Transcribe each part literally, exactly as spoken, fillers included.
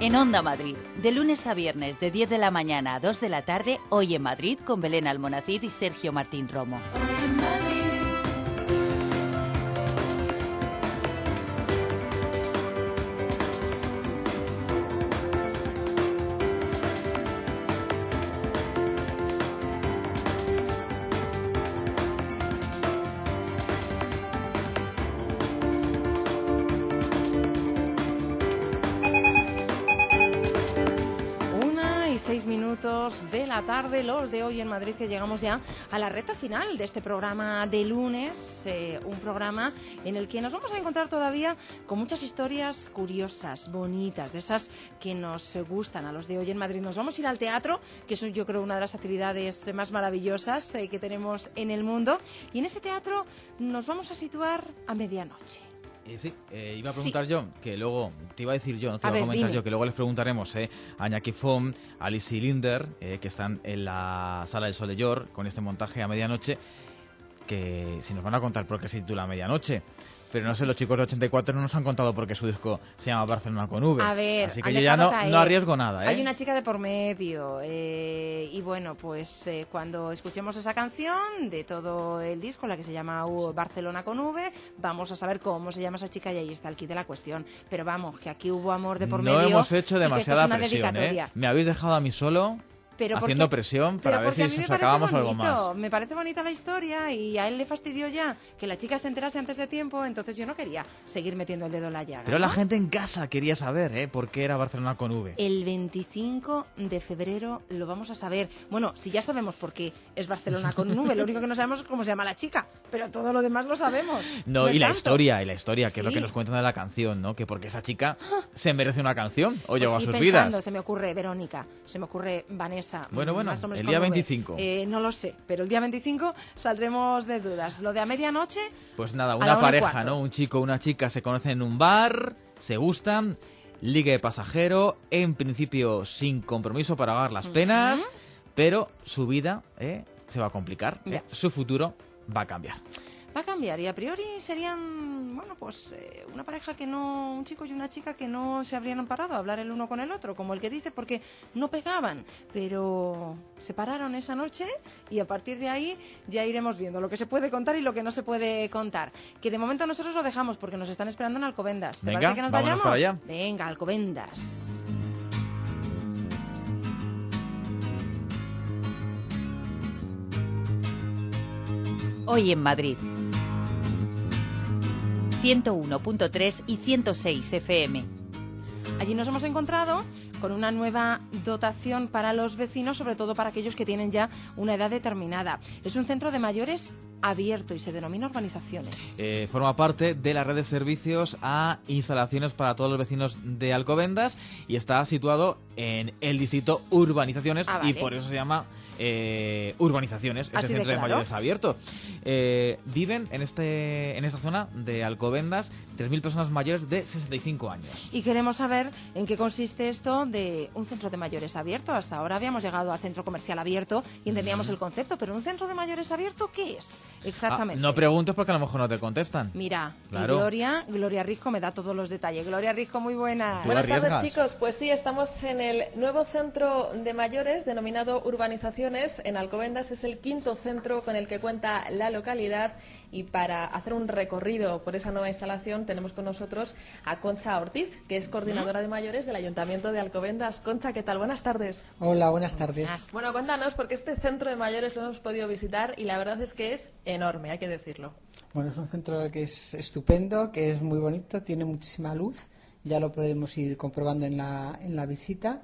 En Onda Madrid, de lunes a viernes de diez de la mañana a dos de la tarde, Hoy en Madrid con Belén Almonacid y Sergio Martín Romo. Hoy en Madrid. Seis minutos de la tarde, los de Hoy en Madrid, que llegamos ya a la recta final de este programa de lunes, eh, un programa en el que nos vamos a encontrar todavía con muchas historias curiosas, bonitas, de esas que nos gustan a los de Hoy en Madrid. Nos vamos a ir al teatro, que es yo creo una de las actividades más maravillosas eh, que tenemos en el mundo, y en ese teatro nos vamos a situar a medianoche. Eh, sí, eh, iba a preguntar sí. yo, que luego, te iba a decir yo, no te a iba a ver, comentar dime. yo, que luego les preguntaremos eh, a Iñaki Font, a Alice Linder, eh, que están en la Sala del Sol de York con este montaje a medianoche, que si nos van a contar por qué se titula Medianoche. Pero no sé, los chicos de ochenta y cuatro no nos han contado por qué su disco se llama Barcelona con V. A ver, así que yo ya no, no arriesgo nada, ¿eh? Hay una chica de por medio. Eh, y bueno, pues eh, cuando escuchemos esa canción de todo el disco, la que se llama uh, Barcelona con V, vamos a saber cómo se llama esa chica y ahí está el kit de la cuestión. Pero vamos, que aquí hubo amor de por no medio. No hemos hecho demasiada es una presión, ¿eh? Me habéis dejado a mí solo. Pero haciendo porque, presión para ver si sacábamos algo más. Me parece bonita la historia y a él le fastidió ya que la chica se enterase antes de tiempo, entonces yo no quería seguir metiendo el dedo en la llaga. Pero ¿no? la gente en casa quería saber, ¿eh? ¿Por qué era Barcelona con V? El veinticinco de febrero lo vamos a saber. Bueno, si ya sabemos por qué es Barcelona con V, lo único que no sabemos es cómo se llama la chica, pero todo lo demás lo sabemos. No, no y la tanto. historia, y la historia, que sí. es lo que nos cuentan de la canción, ¿no? Que porque esa chica se merece una canción o llegó pues sí, a sus pensando, vidas. Se me ocurre Verónica, se me ocurre Vanessa. Bueno, bueno. Más El día veinticinco. Eh, no lo sé, pero el día veinticinco saldremos de dudas. Lo de a medianoche. Pues nada, una pareja, ¿no? Un chico o una chica se conocen en un bar, se gustan, ligue de pasajero, en principio sin compromiso para pagar las penas, uh-huh. pero su vida eh, se va a complicar, eh, su futuro va a cambiar. Va a cambiar y a priori serían, bueno, pues eh, una pareja que no, un chico y una chica que no se habrían parado a hablar el uno con el otro, como el que dice, porque no pegaban, pero se pararon esa noche y a partir de ahí ya iremos viendo lo que se puede contar y lo que no se puede contar. Que de momento nosotros lo dejamos porque nos están esperando en Alcobendas. ¿Te Venga, parece que nos vámonos vayamos? Para allá. Venga, Alcobendas. Hoy en Madrid. ciento uno punto tres y ciento seis F M. Allí nos hemos encontrado con una nueva dotación para los vecinos, sobre todo para aquellos que tienen ya una edad determinada. Es un centro de mayores abierto y se denomina Urbanizaciones. Eh, forma parte de la red de servicios a instalaciones para todos los vecinos de Alcobendas y está situado en el distrito Urbanizaciones ah, vale. y por eso se llama eh, Urbanizaciones, ese centro de, claro. de mayores abierto. Eh, viven en este en esta zona de Alcobendas tres mil personas mayores de sesenta y cinco años. Y queremos saber en qué consiste esto de un centro de mayores abierto. Hasta ahora habíamos llegado a centro comercial abierto y entendíamos mm. el concepto, pero un centro de mayores abierto, ¿qué es? Exactamente. Ah, no preguntes porque a lo mejor no te contestan. Mira, claro. y Gloria, Gloria Risco me da todos los detalles. Gloria Risco, muy buenas. Buenas tardes, chicos. Pues sí, estamos en el nuevo centro de mayores denominado Urbanizaciones en Alcobendas. Es el quinto centro con el que cuenta la localidad y para hacer un recorrido por esa nueva instalación tenemos con nosotros a Concha Ortiz, que es coordinadora de mayores del Ayuntamiento de Alcobendas. Concha, ¿qué tal? Buenas tardes. Hola, buenas tardes. Bueno, cuéntanos, porque este centro de mayores lo hemos podido visitar y la verdad es que es enorme, hay que decirlo. Bueno, es un centro que es estupendo, que es muy bonito, tiene muchísima luz, ya lo podemos ir comprobando en la, en la visita.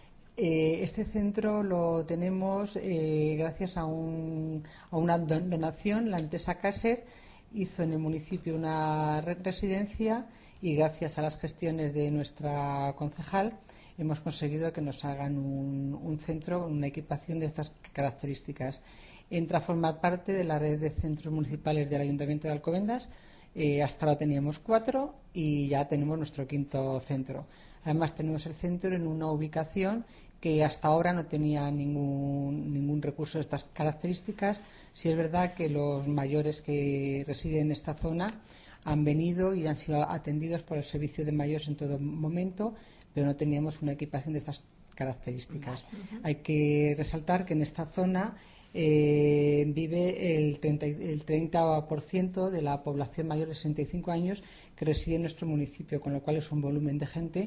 Eh, este centro lo tenemos eh, gracias a, un, a una donación. La empresa Caser hizo en el municipio una residencia y gracias a las gestiones de nuestra concejal hemos conseguido que nos hagan un, un centro, una equipación de estas características. Entra a formar parte de la red de centros municipales del Ayuntamiento de Alcobendas. Eh, hasta ahora teníamos cuatro y ya tenemos nuestro quinto centro. Además tenemos el centro en una ubicación que hasta ahora no tenía ningún, ningún recurso de estas características. Sí es verdad que los mayores que residen en esta zona han venido y han sido atendidos por el servicio de mayores en todo momento, pero no teníamos una equipación de estas características. Uh-huh. Hay que resaltar que en esta zona eh, vive el treinta, el treinta por ciento de la población mayor de sesenta y cinco años que reside en nuestro municipio, con lo cual es un volumen de gente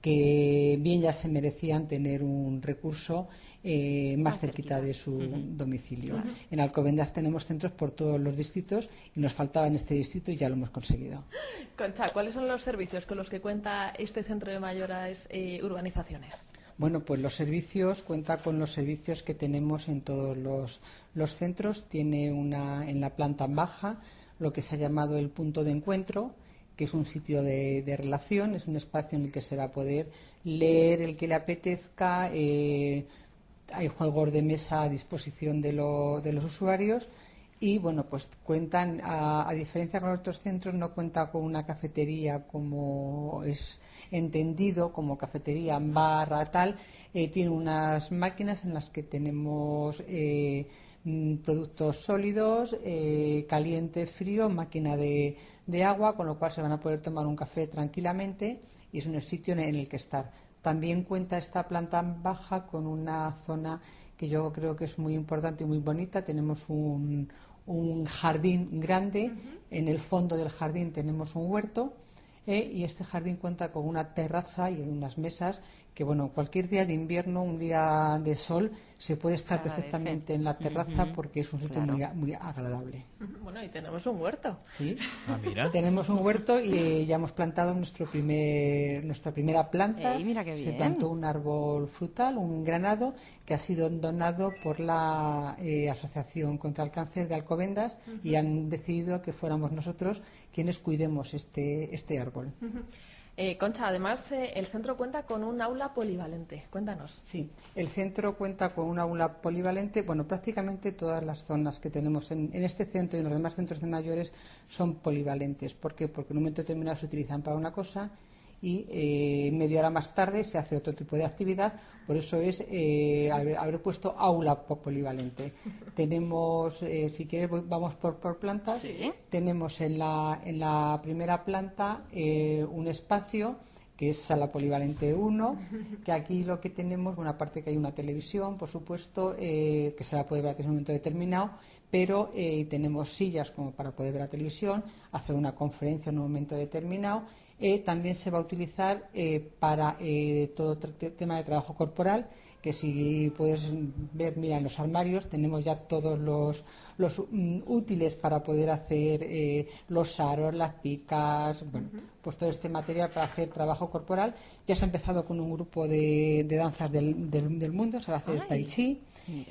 que bien ya se merecían tener un recurso eh, más, más cerquita, cerquita de su uh-huh. domicilio. Uh-huh. En Alcobendas tenemos centros por todos los distritos y nos faltaba en este distrito y ya lo hemos conseguido. Concha, ¿cuáles son los servicios con los que cuenta este centro de mayores eh, urbanizaciones? Bueno, pues los servicios, cuenta con los servicios que tenemos en todos los, los centros. Tiene una en la planta baja lo que se ha llamado el punto de encuentro, que es un sitio de, de relación, es un espacio en el que se va a poder leer el que le apetezca, eh, hay juegos de mesa a disposición de, lo, de los usuarios y, bueno, pues cuentan, a, a diferencia con otros centros, no cuenta con una cafetería como es entendido, como cafetería, barra, tal, eh, tiene unas máquinas en las que tenemos Eh, productos sólidos, eh, caliente, frío, máquina de, de agua, con lo cual se van a poder tomar un café tranquilamente y es un sitio en el que estar. También cuenta esta planta baja con una zona que yo creo que es muy importante y muy bonita. Tenemos un, un jardín grande, uh-huh. En el fondo del jardín tenemos un huerto eh, y este jardín cuenta con una terraza y unas mesas que, bueno, cualquier día de invierno, un día de sol, se puede estar perfectamente en la terraza uh-huh. porque es un sitio claro. muy, muy agradable. Bueno, y tenemos un huerto. Sí, ah, mira. Tenemos un huerto y eh, ya hemos plantado nuestro primer, nuestra primera planta. Ey, mira qué bien. Se plantó un árbol frutal, un granado, que ha sido donado por la eh, Asociación contra el Cáncer de Alcobendas uh-huh. y han decidido que fuéramos nosotros quienes cuidemos este, este árbol. Uh-huh. Eh, Concha, además eh, el centro cuenta con un aula polivalente. Cuéntanos. Sí, el centro cuenta con un aula polivalente. Bueno, prácticamente todas las zonas que tenemos en, en este centro y en los demás centros de mayores son polivalentes. ¿Por qué? Porque en un momento determinado se utilizan para una cosa y eh, media hora más tarde se hace otro tipo de actividad. Por eso es eh, haber, haber puesto aula polivalente. Tenemos, eh, si quieres, vamos por, por plantas. ¿Sí? Tenemos en la, en la primera planta eh, un espacio que es sala polivalente uno, que aquí lo que tenemos, bueno, aparte que hay una televisión, por supuesto, eh, que se va a poder ver en un momento determinado, pero eh, tenemos sillas como para poder ver la televisión, hacer una conferencia en un momento determinado. Eh, también se va a utilizar eh, para eh, todo t- tema de trabajo corporal, que si puedes ver, mira, en los armarios tenemos ya todos los, los um, útiles para poder hacer eh, los aros, las picas, bueno, uh-huh. pues todo este material para hacer trabajo corporal. Ya se ha empezado con un grupo de, de danzas del, del, del mundo, se va a hacer Ay. Tai Chi.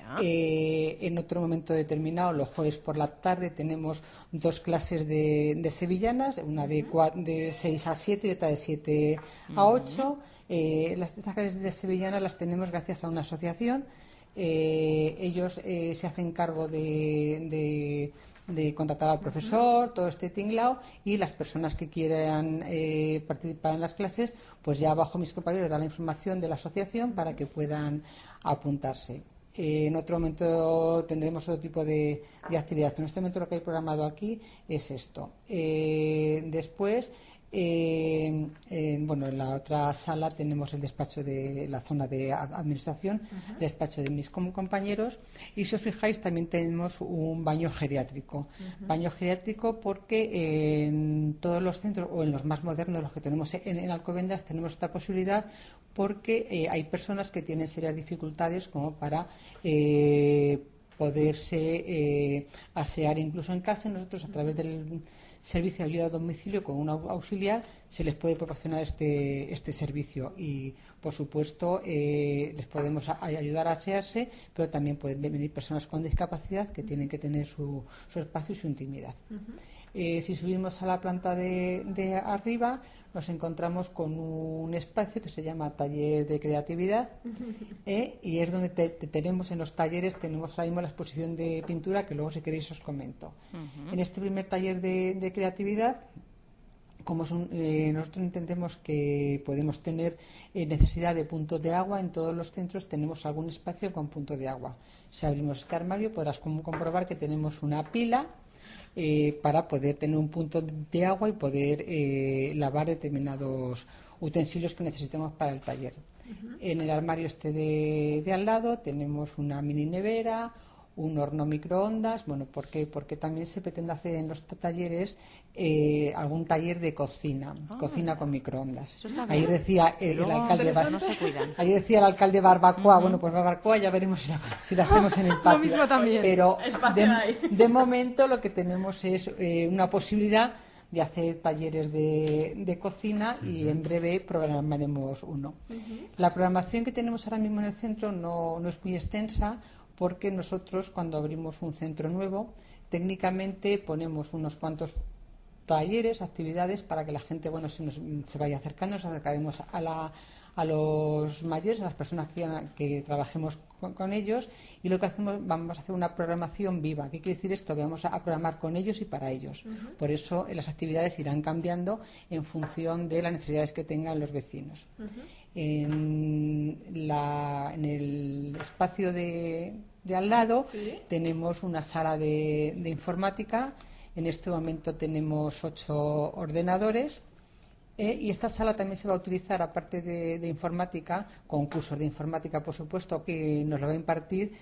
Eh, en otro momento determinado, los jueves por la tarde, tenemos dos clases de, de sevillanas, una de, cuatro, de seis a siete y otra de siete a ocho. Eh, las estas clases de sevillanas las tenemos gracias a una asociación. Eh, ellos eh, se hacen cargo de, de, de contratar al profesor, uh-huh. todo este tinglao, y las personas que quieran eh, participar en las clases, pues ya abajo mis compañeros dan la información de la asociación para que puedan apuntarse. Eh, en otro momento tendremos otro tipo de, de actividades, pero en este momento lo que hay programado aquí es esto. Eh, después, eh, eh, bueno, en la otra sala tenemos el despacho de la zona de administración, uh-huh. el despacho de mis compañeros, y si os fijáis también tenemos un baño geriátrico. Uh-huh. Baño geriátrico porque en todos los centros, o en los más modernos, los que tenemos en, en Alcobendas, tenemos esta posibilidad porque eh, hay personas que tienen serias dificultades como para eh, poderse eh, asear incluso en casa. Nosotros, a través del servicio de ayuda a domicilio con un auxiliar, se les puede proporcionar este, este servicio y, por supuesto, eh, les podemos a, a ayudar a asearse, pero también pueden venir personas con discapacidad que tienen que tener su, su espacio y su intimidad. Uh-huh. Eh, si subimos a la planta de, de arriba, nos encontramos con un espacio que se llama taller de creatividad eh, y es donde te, te tenemos en los talleres, tenemos ahora mismo la exposición de pintura que luego, si queréis, os comento. Uh-huh. En este primer taller de, de creatividad, como son, eh, nosotros entendemos que podemos tener eh, necesidad de puntos de agua, en todos los centros tenemos algún espacio con punto de agua. Si abrimos este armario podrás comprobar que tenemos una pila eh, para poder tener un punto de agua y poder eh, lavar determinados utensilios que necesitemos para el taller. Uh-huh. En el armario este de, de al lado tenemos una mini nevera, un horno microondas. Bueno, ¿por qué? Porque también se pretende hacer en los talleres eh, algún taller de cocina, oh, cocina con microondas. Ahí decía el, el alcalde Bar... no se cuidan. Ahí decía el alcalde barbacoa. Uh-huh. Bueno, pues barbacoa ya veremos si la, si la hacemos en el patio. Lo mismo también. Pero de, de momento lo que tenemos es eh, una posibilidad de hacer talleres de, de cocina y en breve programaremos uno. Uh-huh. La programación que tenemos ahora mismo en el centro no, no es muy extensa, porque nosotros cuando abrimos un centro nuevo técnicamente ponemos unos cuantos talleres, actividades para que la gente bueno se, nos, se vaya acercando, nos acercaremos a la a los mayores, a las personas que, que trabajemos con, con ellos, y lo que hacemos, vamos a hacer una programación viva. ¿Qué quiere decir esto? Que vamos a, a programar con ellos y para ellos. Uh-huh. Por eso eh, las actividades irán cambiando en función de las necesidades que tengan los vecinos. Uh-huh. En, la, en el espacio de, de al lado ¿sí? tenemos una sala de, de informática. En este momento tenemos ocho ordenadores. Eh, y esta sala también se va a utilizar, aparte de, de informática, con cursos de informática, por supuesto, que nos lo va a impartir,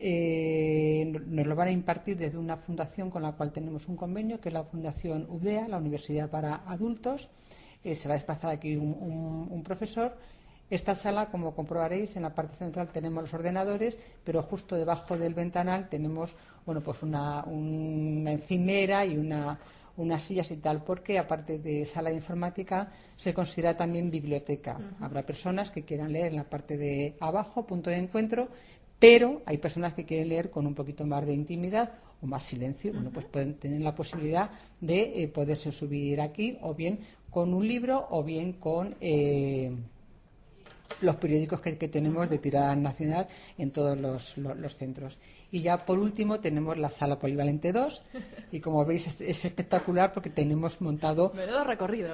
eh, nos lo van a impartir desde una fundación con la cual tenemos un convenio, que es la Fundación U D E A, la Universidad para Adultos. Eh, se va a desplazar aquí un, un, un profesor. Esta sala, como comprobaréis, en la parte central tenemos los ordenadores, pero justo debajo del ventanal tenemos, bueno, pues una, una encimera y una unas sillas y tal, porque aparte de sala de informática se considera también biblioteca. Uh-huh. Habrá personas que quieran leer en la parte de abajo, punto de encuentro, pero hay personas que quieren leer con un poquito más de intimidad o más silencio. Uh-huh. Bueno, pues pueden tener la posibilidad de eh, poderse subir aquí, o bien con un libro, o bien con eh, los periódicos que, que tenemos de tirada nacional en todos los, los, los centros. Y ya por último tenemos la sala polivalente dos, y como veis es, es espectacular porque tenemos montado... Menudo recorrido.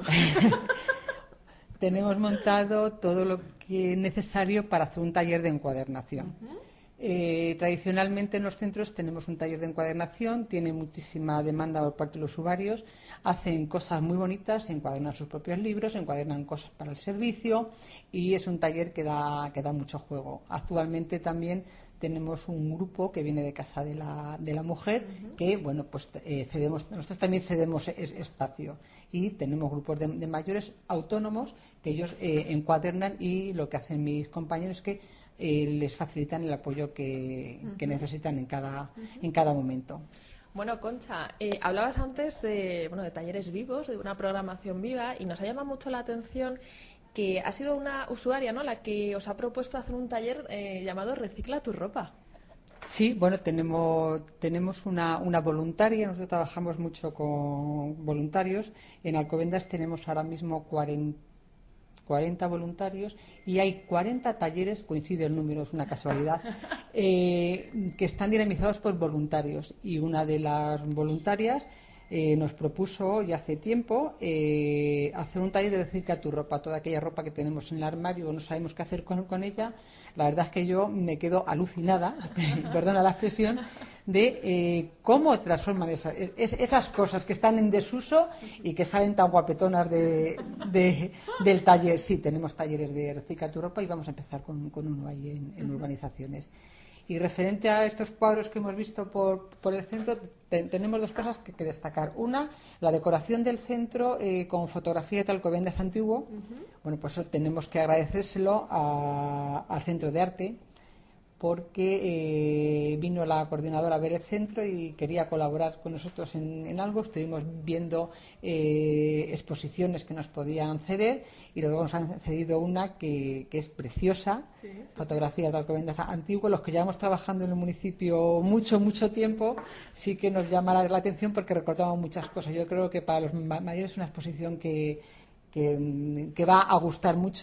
Tenemos montado todo lo que es necesario para hacer un taller de encuadernación. Uh-huh. Eh, tradicionalmente en los centros tenemos un taller de encuadernación, tiene muchísima demanda por parte de los usuarios, hacen cosas muy bonitas, encuadernan sus propios libros, encuadernan cosas para el servicio, y es un taller que da, que da mucho juego. Actualmente también tenemos un grupo que viene de Casa de la, de la Mujer, uh-huh. que bueno, pues eh, cedemos, nosotros también cedemos es, espacio, y tenemos grupos de, de mayores autónomos que ellos eh, encuadernan, y lo que hacen mis compañeros es que Eh, les facilitan el apoyo que, uh-huh. que necesitan en cada, uh-huh. en cada momento. Bueno, Concha, eh, hablabas antes de, bueno, de talleres vivos, de una programación viva, y nos ha llamado mucho la atención que ha sido una usuaria, ¿no?, la que os ha propuesto hacer un taller eh, llamado Recicla tu ropa. Sí, bueno, tenemos, tenemos una, una voluntaria, nosotros trabajamos mucho con voluntarios. En Alcobendas tenemos ahora mismo cuarenta cuarenta voluntarios, y hay cuarenta talleres, coincide el número, es una casualidad, eh, que están dinamizados por voluntarios, y una de las voluntarias eh, nos propuso ya hace tiempo eh, hacer un taller de recicla tu ropa, toda aquella ropa que tenemos en el armario, no sabemos qué hacer con, con ella. La verdad es que yo me quedo alucinada, perdona la expresión, de eh, cómo transforman esa, es, esas cosas que están en desuso y que salen tan guapetonas de, de, del taller. Sí, tenemos talleres de recicla tu ropa, y vamos a empezar con, con uno ahí en, en urbanizaciones. Y referente a estos cuadros que hemos visto por, por el centro, te, tenemos dos cosas que, que destacar. Una, la decoración del centro eh, con fotografía de Alcobendas antiguo. Uh-huh. Bueno, pues eso tenemos que agradecérselo a, al Centro de Arte, porque eh, vino la coordinadora a ver el centro y quería colaborar con nosotros en, en algo. Estuvimos viendo eh, exposiciones que nos podían ceder, y luego nos han cedido una que, que es preciosa, sí, sí, fotografía de Alcobendas antiguo. Los que llevamos trabajando en el municipio mucho, mucho tiempo, sí que nos llama la, la atención porque recordamos muchas cosas. Yo creo que para los mayores es una exposición que, que, que va a gustar mucho,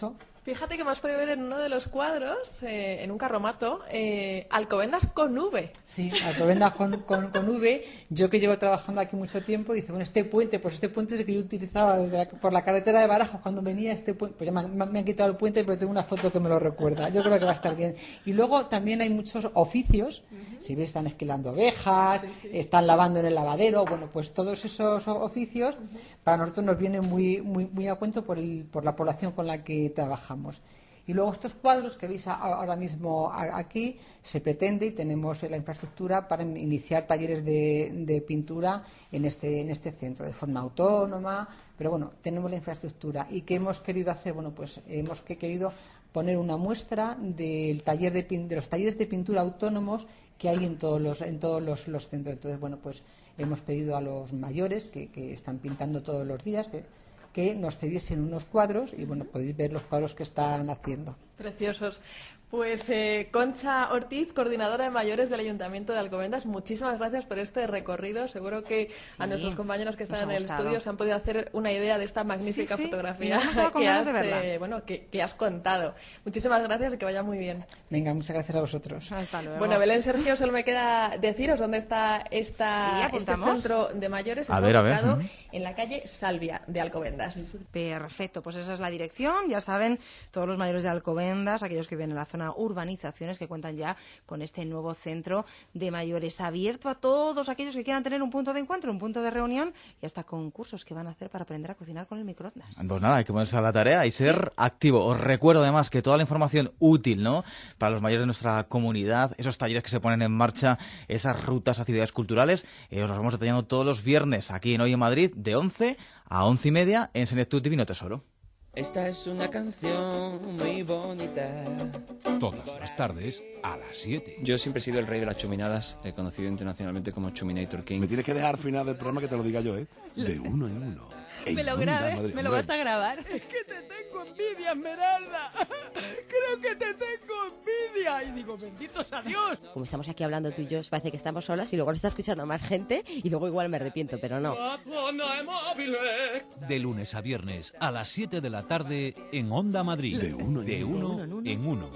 Fíjate que hemos podido ver en uno de los cuadros, eh, en un carromato, eh, Alcobendas con V. Sí, Alcobendas con, con, con V. Yo que llevo trabajando aquí mucho tiempo, dice, bueno, este puente, pues este puente es el que yo utilizaba desde la, por la carretera de Barajas cuando venía este puente. Pues ya me han, me han quitado el puente, pero tengo una foto que me lo recuerda. Yo creo que va a estar bien. Y luego también hay muchos oficios. Uh-huh. Si ves, están esquilando ovejas, sí, sí. están lavando en el lavadero. Bueno, pues todos esos oficios uh-huh. para nosotros nos vienen muy, muy, muy a cuento por, el, por la población con la que trabajamos. Y luego estos cuadros que veis ahora mismo aquí, se pretende y tenemos la infraestructura para iniciar talleres de, de pintura en este, en este centro, de forma autónoma, pero bueno, tenemos la infraestructura. ¿Y qué hemos querido hacer? Bueno, pues hemos querido poner una muestra del taller de, de los talleres de pintura autónomos que hay en todos los, en todos los, los centros. Entonces, bueno, pues hemos pedido a los mayores que, que están pintando todos los días, que que nos cediesen unos cuadros y bueno, podéis ver los cuadros que están haciendo. Preciosos. Pues eh, Concha Ortiz, coordinadora de mayores del Ayuntamiento de Alcobendas, muchísimas gracias por este recorrido. Seguro que sí, a nuestros compañeros que están en el gustado. estudio se han podido hacer una idea de esta magnífica sí, sí. fotografía que has, eh, bueno, que, que has contado. Muchísimas gracias y que vaya muy bien. Venga, muchas gracias a vosotros. Hasta luego. Bueno, Belén, Sergio, solo me queda deciros dónde está esta, sí, este centro de mayores. A está ver, ubicado a ver. en la calle Salvia de Alcobendas. Perfecto, pues esa es la dirección. Ya saben, todos los mayores de Alcobendas, aquellos que viven en la zona urbanizaciones, que cuentan ya con este nuevo centro de mayores abierto a todos aquellos que quieran tener un punto de encuentro, un punto de reunión y hasta concursos que van a hacer para aprender a cocinar con el microondas. Pues nada, hay que ponerse a la tarea y ser sí. activo. Os recuerdo además que toda la información útil, ¿no?, para los mayores de nuestra comunidad, esos talleres que se ponen en marcha, esas rutas, actividades culturales, eh, os los vamos detallando todos los viernes aquí en Hoy en Madrid, de once a once y media en Senectud Divino Tesoro. Esta es una canción muy bonita. Todas las tardes a las siete. Yo siempre he sido el rey de las chuminadas, eh, conocido internacionalmente como Chuminator King. Me tienes que dejar al final del programa que te lo diga yo, ¿eh? De uno en uno. Me lo grabes, me lo vas a grabar. Es que te tengo envidia, Esmeralda. Creo que te tengo envidia. Y digo, benditos a Dios. Como estamos aquí hablando tú y yo, parece que estamos solas y luego lo está escuchando más gente y luego igual me arrepiento, pero no. De lunes a viernes a las siete de la tarde en Onda Madrid. De uno en de uno. uno. En uno.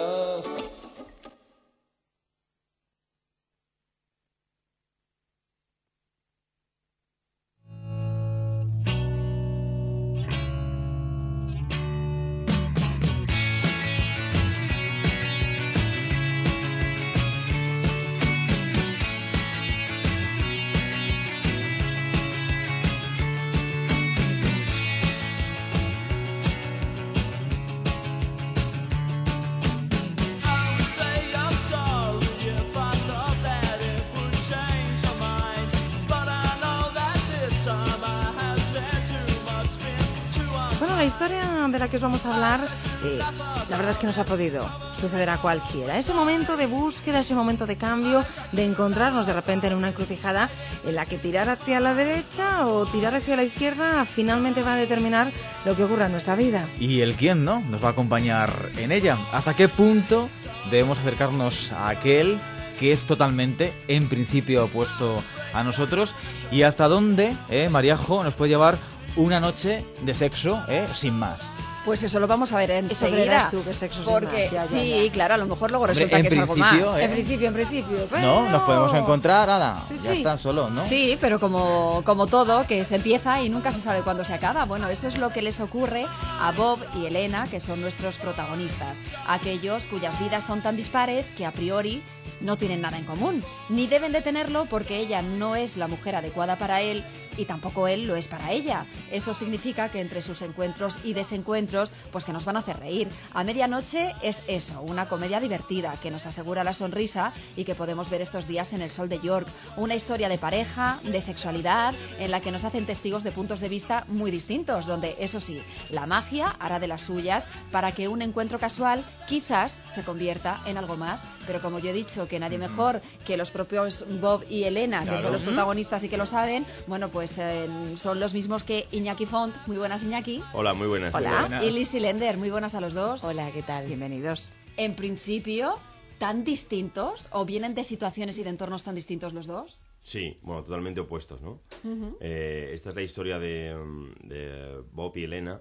La historia de la que os vamos a hablar, eh, la verdad es que nos ha podido suceder a cualquiera. Ese momento de búsqueda, ese momento de cambio, de encontrarnos de repente en una encrucijada en la que tirar hacia la derecha o tirar hacia la izquierda finalmente va a determinar lo que ocurra en nuestra vida. Y el quién, ¿no?, nos va a acompañar en ella. ¿Hasta qué punto debemos acercarnos a aquel que es totalmente, en principio, opuesto a nosotros? ¿Y hasta dónde, eh, Mariajo, nos puede llevar una noche de sexo, ¿eh?, sin más? Pues eso lo vamos a ver enseguida. Eso tú, que sexo porque sin más. Ya, sí, ya, ya. claro, a lo mejor luego resulta Hombre, que es algo más. ¿eh? En principio, en principio. Pero... No, nos podemos encontrar, nada, sí, ya sí. están solos, ¿no? Sí, pero como, como todo, que se empieza y nunca se sabe cuándo se acaba. Bueno, eso es lo que les ocurre a Bob y Elena, que son nuestros protagonistas. Aquellos cuyas vidas son tan dispares que a priori no tienen nada en común. Ni deben de tenerlo porque ella no es la mujer adecuada para él y tampoco él lo es para ella. Eso significa que entre sus encuentros y desencuentros, pues que nos van a hacer reír. A medianoche es eso, una comedia divertida que nos asegura la sonrisa y que podemos ver estos días en El Sol de York. Una historia de pareja, de sexualidad, en la que nos hacen testigos de puntos de vista muy distintos, donde, eso sí, la magia hará de las suyas para que un encuentro casual quizás se convierta en algo más. Pero como yo he dicho, que nadie mejor que los propios Bob y Elena, claro, que son los protagonistas y que lo saben, bueno, pues eh, son los mismos que Iñaki Font. Muy buenas, Iñaki. Hola, muy buenas. Hola. Muy buenas. Y Lizzy Lender. Muy buenas a los dos. Hola, ¿qué tal? Bienvenidos. En principio, ¿tan distintos? ¿O vienen de situaciones y de entornos tan distintos los dos? Sí, bueno, totalmente opuestos, ¿no? Uh-huh. Eh, esta es la historia de, de Bob y Elena.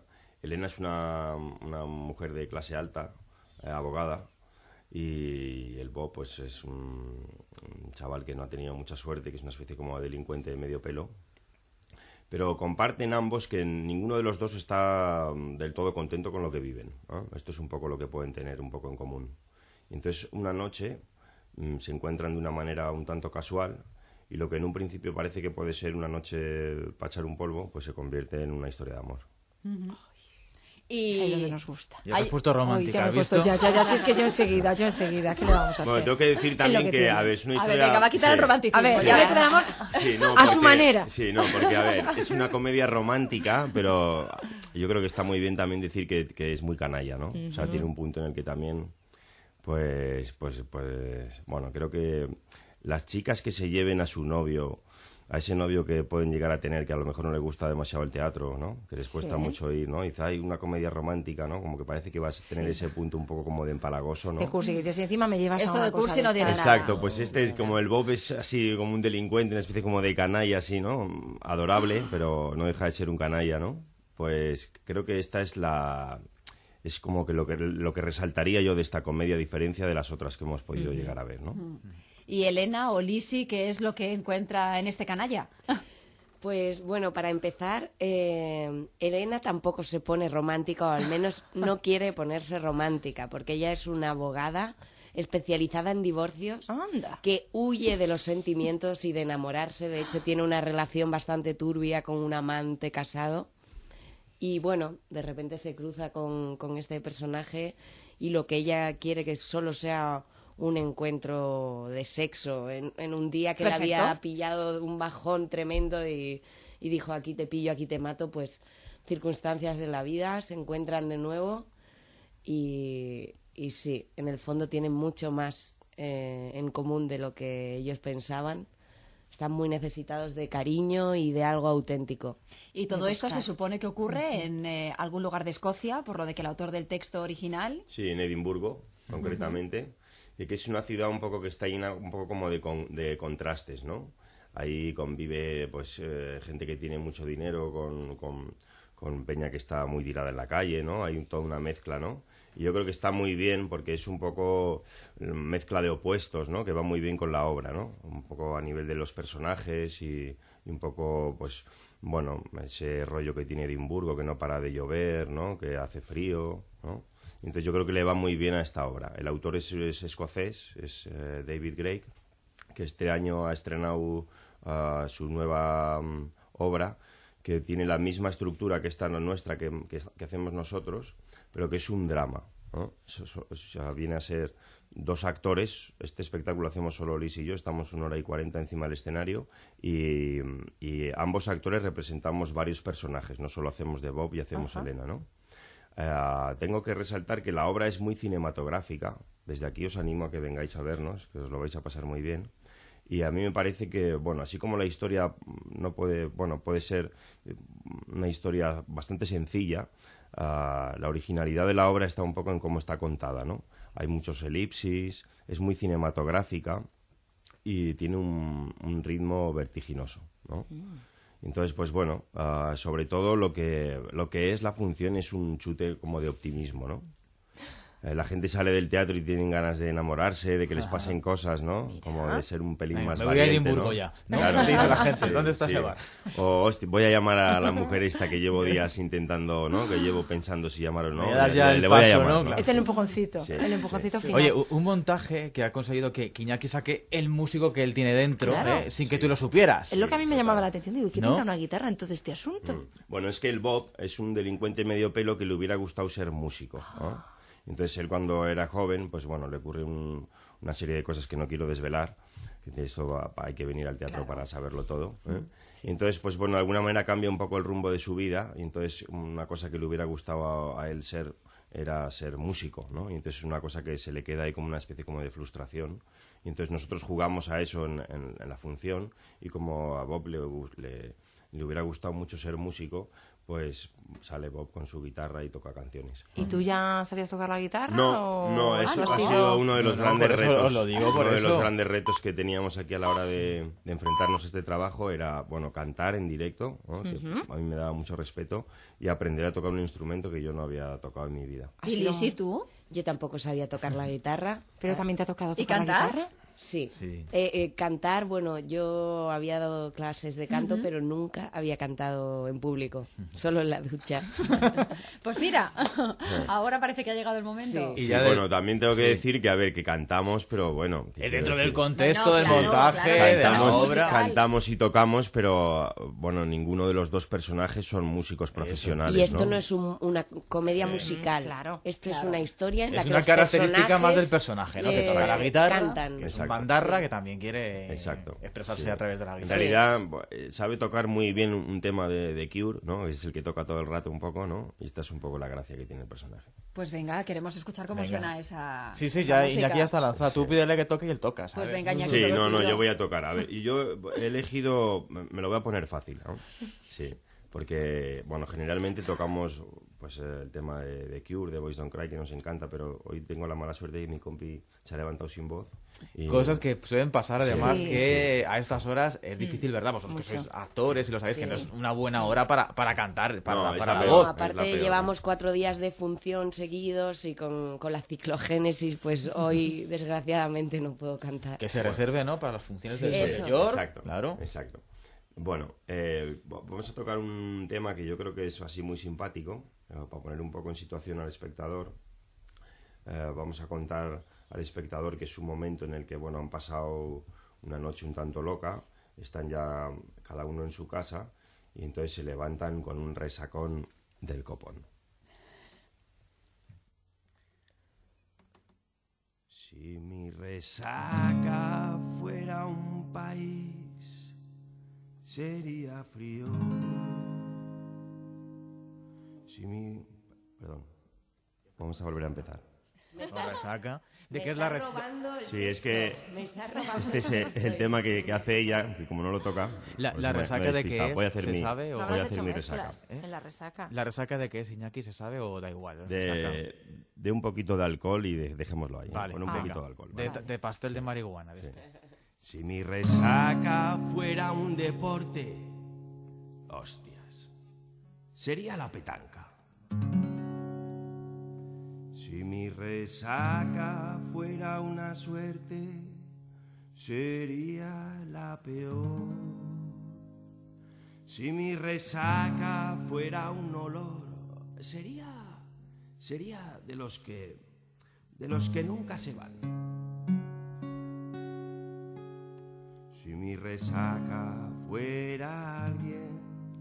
Elena es una, una mujer de clase alta, eh, abogada, y el Bob pues es un, un chaval que no ha tenido mucha suerte, que es una especie como de delincuente de medio pelo. Pero comparten ambos que ninguno de los dos está del todo contento con lo que viven, ¿no? Esto es un poco lo que pueden tener un poco en común. Y entonces una noche mmm, se encuentran de una manera un tanto casual, y lo que en un principio parece que puede ser una noche para echar un polvo, pues se convierte en una historia de amor. Uh-huh. Y es ahí donde nos gusta. Ya te has puesto romántica, Ay, puesto, ya, ya, ya, sí, es que yo enseguida, yo enseguida, ¿qué le vamos a hacer? Bueno, tengo que decir también que, que a ver, es una historia... A ver, venga, va a quitar sí. el romanticismo. A ver, ya. una historia de amor sí, no, a porque, su manera. Sí, no, porque, a ver, es una comedia romántica, pero yo creo que está muy bien también decir que, que es muy canalla, ¿no? Uh-huh. O sea, tiene un punto en el que también, pues, pues, pues, bueno, creo que las chicas que se lleven a su novio, a ese novio que pueden llegar a tener, que a lo mejor no le gusta demasiado el teatro, ¿no? Que les cuesta sí. mucho ir, ¿no? Y dice, hay una comedia romántica, ¿no? Como que parece que vas a tener sí. ese punto un poco como de empalagoso, ¿no? De cursi, que dices, encima me llevas Esto a una de cursi cosa no de tiene esta. nada. Exacto, pues este es como el Bob es así como un delincuente, una especie como de canalla así, ¿no? Adorable, pero no deja de ser un canalla, ¿no? Pues creo que esta es la... es como que lo que, lo que resaltaría yo de esta comedia, a diferencia de las otras que hemos podido uh-huh. llegar a ver, ¿no? Uh-huh. Y Elena o Lisi, ¿qué es lo que encuentra en este canalla? Pues bueno, para empezar, eh, Elena tampoco se pone romántica, o al menos no quiere ponerse romántica, porque ella es una abogada especializada en divorcios, Anda. que huye de los sentimientos y de enamorarse. De hecho, tiene una relación bastante turbia con un amante casado. Y bueno, de repente se cruza con, con este personaje, y lo que ella quiere que solo sea un encuentro de sexo en, en un día que Perfecto. le había pillado un bajón tremendo y, y dijo, aquí te pillo, aquí te mato. Pues circunstancias de la vida, se encuentran de nuevo y, y sí, en el fondo tienen mucho más eh, en común de lo que ellos pensaban. Están muy necesitados de cariño y de algo auténtico. Y todo esto se supone que ocurre en eh, algún lugar de Escocia, por lo de que el autor del texto original... Sí, en Edimburgo, concretamente. Uh-huh. Y que es una ciudad un poco que está llena un poco como de, con, de contrastes, ¿no? Ahí convive pues eh, gente que tiene mucho dinero con, con, con peña que está muy tirada en la calle, ¿no? Hay un, toda una mezcla, ¿no? Y yo creo que está muy bien porque es un poco mezcla de opuestos, ¿no? Que va muy bien con la obra, ¿no? Un poco a nivel de los personajes y, y un poco, pues, bueno, ese rollo que tiene Edimburgo, que no para de llover, ¿no? Que hace frío, ¿no? Entonces yo creo que le va muy bien a esta obra. El autor es, es escocés, es uh, David Greig, que este año ha estrenado uh, su nueva um, obra, que tiene la misma estructura que esta nuestra, que, que, que hacemos nosotros, pero que es un drama, ¿no? Eso, eso, o sea, viene a ser dos actores. Este espectáculo hacemos solo Liz y yo, estamos una hora y cuarenta encima del escenario, y, y ambos actores representamos varios personajes, no solo hacemos de Bob y hacemos Ajá. Elena, ¿no? Uh, tengo que resaltar que la obra es muy cinematográfica. Desde aquí os animo a que vengáis a vernos, que os lo vais a pasar muy bien. Y a mí me parece que, bueno, así como la historia no puede, bueno, puede ser una historia bastante sencilla, uh, la originalidad de la obra está un poco en cómo está contada, ¿no? Hay muchos elipsis, es muy cinematográfica y tiene un, un ritmo vertiginoso, ¿no? Mm. Entonces, pues bueno, uh, sobre todo lo que, lo que es la función es un chute como de optimismo, ¿no? Eh, la gente sale del teatro y tienen ganas de enamorarse, de que les pasen cosas, ¿no? Mira. Como de ser un pelín Venga, más me voy valiente, a Edimburgo, ¿no? ya, ¿no? Claro, dice la gente, sí, ¿dónde está sí. Seba? O, hostia, voy a llamar a la mujer esta que llevo días intentando, ¿no? Que llevo pensando si llamar o no. Voy a dar le, ya le, el le voy a paso, llamar, ¿no? ¿no? Es el empujoncito, Sí, el empujoncito sí, final. Oye, un montaje que ha conseguido que Iñaki saque el músico que él tiene dentro, Claro. ¿eh? Sin que tú lo supieras. Es lo que a mí me llamaba la atención. Digo, ¿y qué ¿No? pinta una guitarra en todo este asunto? Mm. Bueno, es que el Bob es un delincuente medio pelo que le hubiera gustado ser músico, ¿no? Entonces él, cuando era joven, pues bueno, le ocurre un, una serie de cosas que no quiero desvelar, que de eso va, hay que venir al teatro claro. para saberlo todo, ¿eh? Sí. Y entonces, pues bueno, de alguna manera cambia un poco el rumbo de su vida, y entonces una cosa que le hubiera gustado a, a él ser era ser músico, ¿no? Y entonces es una cosa que se le queda ahí como una especie como de frustración. Y entonces nosotros jugamos a eso en, en, en la función, y como a Bob le, le, le hubiera gustado mucho ser músico, pues sale Bob con su guitarra y toca canciones. ¿Y tú ya sabías tocar la guitarra? No, o... no, eso ah, ha no. sido uno de los No, grandes por eso retos. os lo digo, por uno de eso. los grandes retos que teníamos aquí a la hora de, de enfrentarnos a este trabajo era, bueno, cantar en directo, ¿no? Que Ujú. a mí me daba mucho respeto, y aprender a tocar un instrumento que yo no había tocado en mi vida. ¿Y Lisi, tú? Yo tampoco sabía tocar la guitarra. ¿Pero también te ha tocado ¿Y tocar la cantar? guitarra? Sí. Sí. Eh, eh, cantar, bueno, yo había dado clases de canto, Ujú. pero nunca había cantado en público, solo en la ducha. Pues mira, ahora parece que ha llegado el momento. Sí, Y ya de- bueno, también tengo que sí. decir que, a ver, que cantamos, pero bueno... que Es quiero dentro del decir, contexto Bueno, del claro, montaje, claro, de la Cantamos, obra. cantamos y tocamos, pero bueno, ninguno de los dos personajes son músicos profesionales. Y esto no, ¿no? es un- una comedia musical. claro, Esto es claro. una historia en la Es que una los característica más del personajes, personaje, ¿no? Que eh, toca la guitarra, cantan. que es un Exacto. bandarra Sí. que también quiere Exacto. expresarse Sí. a través de la En guitarra. realidad, bu- eh, sabe tocar muy bien un, un tema de, de Cure, ¿no? Es el que toca todo el rato un poco, ¿no? Y esta es un poco la gracia que tiene el personaje. Pues venga, queremos escuchar cómo Venga. suena esa Sí, sí, esa ya música. Iñaki ya está lanzado. Tú pídele que toque y él toca, ¿sabes? Pues venga, Iñaki, Sí, todo no, no, tuyo. yo voy a tocar. A ver, y yo he elegido, me me lo voy a poner fácil, ¿no? Sí, porque, bueno, generalmente tocamos pues eh, el tema de, de Cure, de Boys Don't Cry, que nos encanta, pero hoy tengo la mala suerte de que mi compi se ha levantado sin voz. Y... Cosas que suelen pasar, además, Sí. que a estas horas es difícil, ¿verdad? Vosotros que Mucho. sois actores y lo sabéis, Sí. que no es una buena hora para, para cantar, para, No, es para la la peor. voz. es la Aparte peor. llevamos cuatro días de función seguidos y con, con la ciclogénesis, pues hoy desgraciadamente no puedo cantar. Que se reserve, ¿no? Para las funciones Sí, del eso. mayor. Exacto, Claro. exacto. Bueno, eh, va- vamos a tocar un tema que yo creo que es así muy simpático, eh, para poner un poco en situación al espectador. Eh, vamos a contar al espectador que es un momento en el que, bueno, han pasado una noche un tanto loca, están ya cada uno en su casa y entonces se levantan con un resacón del copón. Si mi resaca fuera un país, sería frío. Si mi... Perdón. Vamos a volver a empezar. La resaca. ¿De Me qué es la está resaca? robando el Sí, es texto, que me está robando este es el el, texto. el tema que, que hace ella, que como no lo toca... La, pues la me- me resaca he de qué despistado. es, Voy a hacer ¿se mi, sabe? O... No voy a habrás hacer hecho mi mezclas resaca. ¿eh? en la resaca. ¿La resaca de qué es, Iñaki? ¿Se sabe o da igual? Resaca. De, de un poquito de alcohol y de- dejémoslo ahí. ¿eh? Vale, Con un venga. poquito de alcohol. De, ¿vale? de pastel de marihuana. De Sí. este. Si mi resaca fuera un deporte, hostias, sería la petanca. Si mi resaca fuera una suerte, sería la peor. Si mi resaca fuera un olor, sería, sería de los que, de los que nunca se van. Si mi resaca fuera alguien,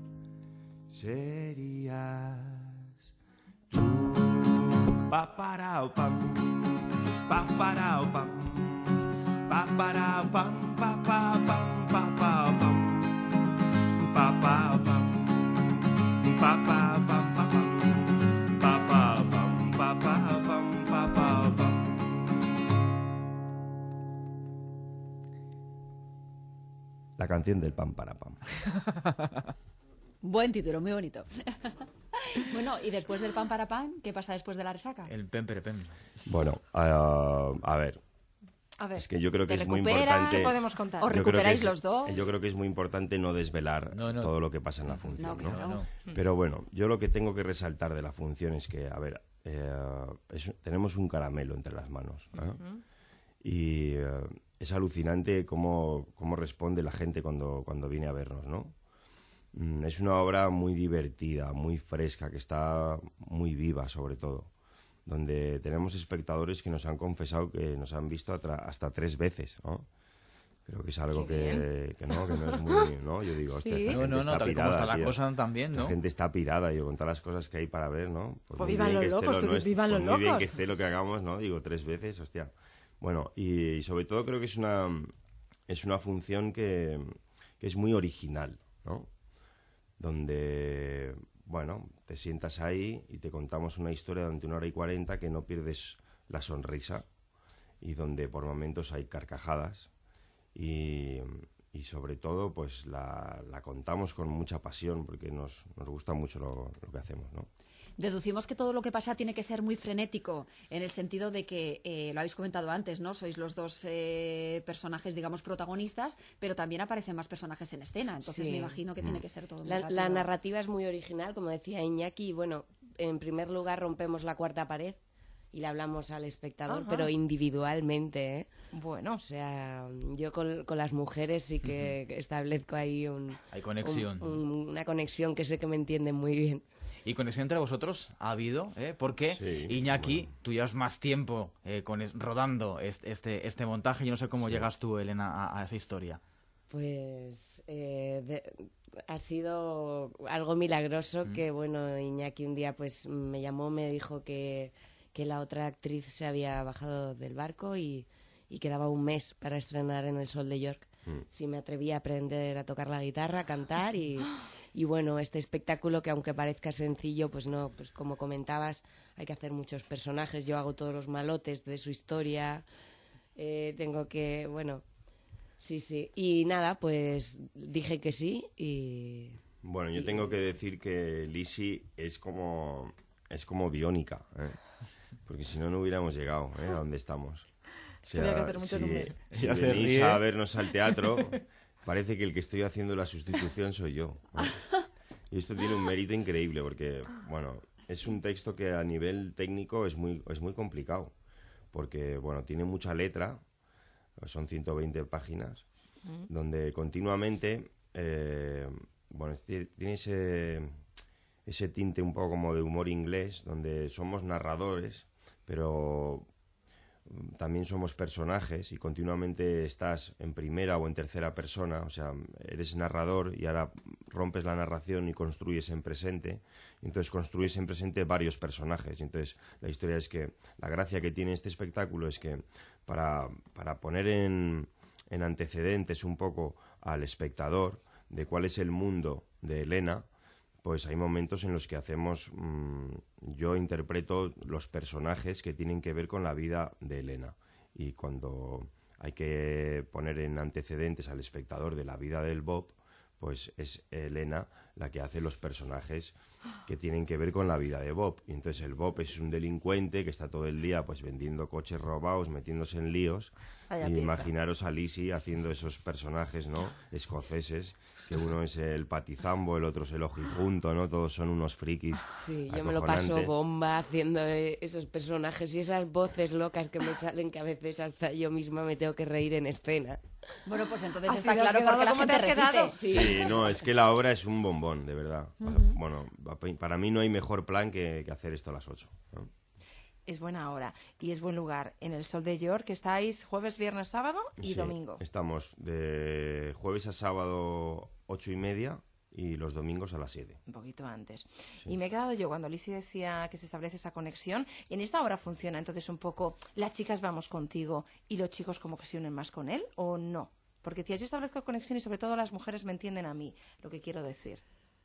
serías tú. Pa para pam, pa para pam, pa para pam, pa pa pam, pa pa pam, pa pa pam, pa pa pam, pa pam, pa pa pam, pa pa pam, pa pa pam. La canción del pam para pam. Buen título, muy bonito. Bueno, y después del pan para pan, ¿qué pasa después de la resaca? El pem, pere, pem. Bueno, uh, a ver. A ver, Es que yo creo que ¿Te es muy recuperas? importante. ¿qué podemos contar? ¿Os yo creo que recuperáis es- los dos? Yo creo que es muy importante no desvelar No, no. todo lo que pasa en la función. No, ¿no? claro. No, no. Pero bueno, yo lo que tengo que resaltar de la función es que, a ver, eh, es- tenemos un caramelo entre las manos. ¿no? Y eh, es alucinante cómo, cómo responde la gente cuando, cuando viene a vernos, ¿no? Mm, Es una obra muy divertida, muy fresca, que está muy viva sobre todo, donde tenemos espectadores que nos han confesado que nos han visto atra- hasta tres veces, ¿no? Creo que es algo Qué que, que no, que no es muy... ¿no? Yo digo, hostia, Sí. esta No, gente no, no, está tal y como pirada, está la tío. cosa también, La ¿no? gente está pirada, digo, con todas las cosas que hay para ver, ¿no? Pues muy vivan bien los que esté locos, lo tú dices, nuestro, vivan pues los muy bien locos. que esté lo que hagamos, ¿no? Digo, tres veces, hostia. Bueno, y, y sobre todo creo que es una, es una función que, que es muy original, ¿no? Donde, bueno, te sientas ahí y te contamos una historia durante una hora y cuarenta que no pierdes la sonrisa y donde por momentos hay carcajadas y, y sobre todo pues la, la contamos con mucha pasión porque nos, nos gusta mucho lo, lo que hacemos, ¿no? Deducimos que todo lo que pasa tiene que ser muy frenético, en el sentido de que, eh, lo habéis comentado antes, ¿no? Sois los dos eh, personajes, digamos, protagonistas, pero también aparecen más personajes en escena, entonces Sí. me imagino que tiene que ser todo muy La, rápido. la narrativa es muy original, como decía Iñaki, y bueno, en primer lugar rompemos la cuarta pared y le hablamos al espectador, Ajá. pero individualmente, ¿eh? Bueno. O sea, yo con, con las mujeres sí que uh-huh. establezco ahí un... Hay conexión. un, un, una conexión que sé que me entienden muy bien. ¿Y conexión entre vosotros ha habido? ¿eh? Porque, sí, Iñaki, bueno. tú llevas más tiempo eh, con es, rodando este, este, este montaje. Yo no sé cómo sí. llegas tú, Elena, a, a esa historia. Pues eh, de, ha sido algo milagroso mm. que, bueno, Iñaki un día pues me llamó, me dijo que, que la otra actriz se había bajado del barco y, y quedaba un mes para estrenar en El Sol de York. Mm. Si me atrevía a aprender a tocar la guitarra, a cantar y... Y bueno, este espectáculo que aunque parezca sencillo, pues no, pues como comentabas, hay que hacer muchos personajes. Yo hago todos los malotes de su historia. Eh, tengo que, bueno, sí, sí. Y nada, pues dije que sí y... Bueno, yo y... tengo que decir que Lisi es como, es como biónica, ¿eh? Porque si no, no hubiéramos llegado ¿eh? a donde estamos. O sea, había que hacer muchos si, números. si venís a vernos al teatro... Parece que el que estoy haciendo la sustitución soy yo, ¿no? Y esto tiene un mérito increíble porque, bueno, es un texto que a nivel técnico es muy, es muy complicado. Porque, bueno, tiene mucha letra, son ciento veinte páginas, mm. donde continuamente, eh, bueno, tiene ese, ese tinte un poco como de humor inglés, donde somos narradores, pero... también somos personajes y continuamente estás en primera o en tercera persona, o sea, eres narrador y ahora rompes la narración y construyes en presente, y entonces construyes en presente varios personajes. Y entonces la historia es que la gracia que tiene este espectáculo es que para, para poner en, en antecedentes un poco al espectador de cuál es el mundo de Elena, pues hay momentos en los que hacemos, mmm, yo interpreto los personajes que tienen que ver con la vida de Elena. Y cuando hay que poner en antecedentes al espectador de la vida del Bob, pues es Elena la que hace los personajes que tienen que ver con la vida de Bob. Y entonces el Bob es un delincuente que está todo el día pues vendiendo coches robados, metiéndose en líos. Vaya y pieza. Imaginaros a Lisi haciendo esos personajes, ¿no?, escoceses, que uno es el patizambo, el otro es el ojijunto, ¿no? Todos son unos frikis. Sí, yo me lo paso bomba haciendo esos personajes y esas voces locas que me salen que a veces hasta yo misma me tengo que reír en escena. Bueno, pues entonces está claro porque la gente repite. Sí. sí, no, es que la obra es un bombón, de verdad. Uh-huh. Bueno, para mí no hay mejor plan que, que hacer esto a las ocho, ¿no? Es buena hora y es buen lugar. En el Sol de York estáis jueves, viernes, sábado y sí, domingo. Estamos de jueves a sábado ocho y media y los domingos a las siete. Un poquito antes. Sí. Y me he quedado yo cuando Lisi decía que se establece esa conexión. En esta hora funciona entonces un poco, las chicas vamos contigo y los chicos como que se unen más con él, ¿o no? Porque tía, yo establezco conexión y sobre todo las mujeres me entienden a mí lo que quiero decir.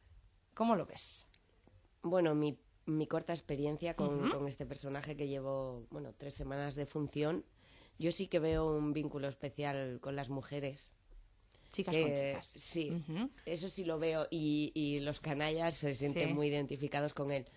¿Cómo lo ves? Bueno, mi mi corta experiencia con, uh-huh. con este personaje que llevo, bueno, tres semanas de función, yo sí que veo un vínculo especial con las mujeres. Chicas que, con chicas. Sí, uh-huh. eso sí lo veo y, y los canallas se sienten sí. muy identificados con él.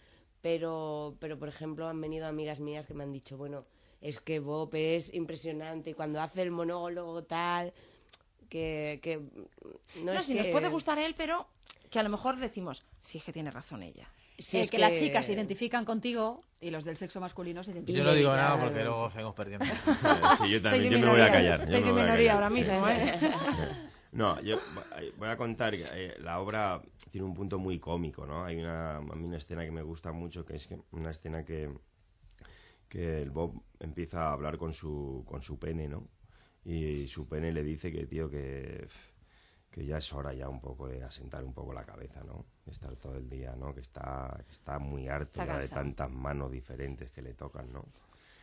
Pero, pero, por ejemplo, han venido amigas mías que me han dicho, bueno, es que Bob es impresionante y cuando hace el monólogo tal, que... que no, no es si que... nos puede gustar él, pero que a lo mejor decimos, sí, es que tiene razón ella. Si eh, es que, que las chicas se identifican contigo y los del sexo masculino se identifican. Yo no digo nada porque luego seguimos perdiendo. Sí, yo también, yo me voy a callar. Estáis en minoría ahora mismo, ¿eh? No, yo voy a contar que eh, la obra tiene un punto muy cómico, ¿no? Hay una, a mí una escena que me gusta mucho, que es que una escena que, que el Bob empieza a hablar con su, con su pene, ¿no? Y su pene le dice que, tío, que... que ya es hora ya un poco de asentar un poco la cabeza, ¿no? De estar todo el día, ¿no? Que está, que está muy harto ya de tantas manos diferentes que le tocan, ¿no?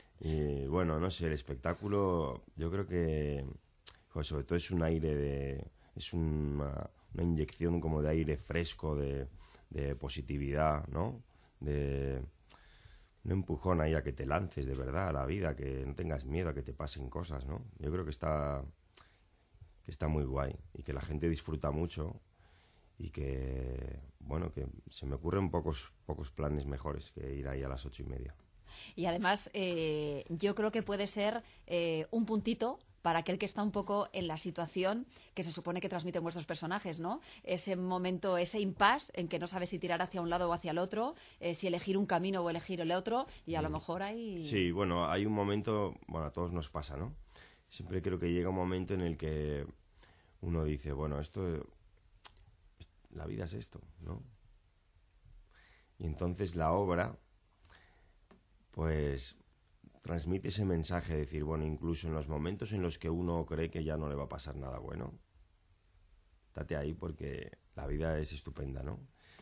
Y bueno, no sé, el espectáculo yo creo que pues, sobre todo es un aire de... es una, una inyección como de aire fresco, de, de positividad, ¿no? De un empujón ahí a que te lances de verdad a la vida, que no tengas miedo a que te pasen cosas, ¿no? Yo creo que está... que está muy guay y que la gente disfruta mucho y que, bueno, que se me ocurren pocos, pocos planes mejores que ir ahí a las ocho y media. Y además, eh, yo creo que puede ser eh, un puntito para aquel que está un poco en la situación que se supone que transmiten vuestros personajes, ¿no? Ese momento, ese impasse en que no sabes si tirar hacia un lado o hacia el otro, eh, si elegir un camino o elegir el otro, y a lo mejor hay... Sí, bueno, hay un momento, bueno, a todos nos pasa, ¿no? Siempre creo que llega un momento en el que uno dice, bueno, esto, la vida es esto, ¿no? Y entonces la obra, pues... transmite ese mensaje de decir, bueno, incluso en los momentos en los que uno cree que ya no le va a pasar nada bueno, estate ahí porque la vida es estupenda, ¿no?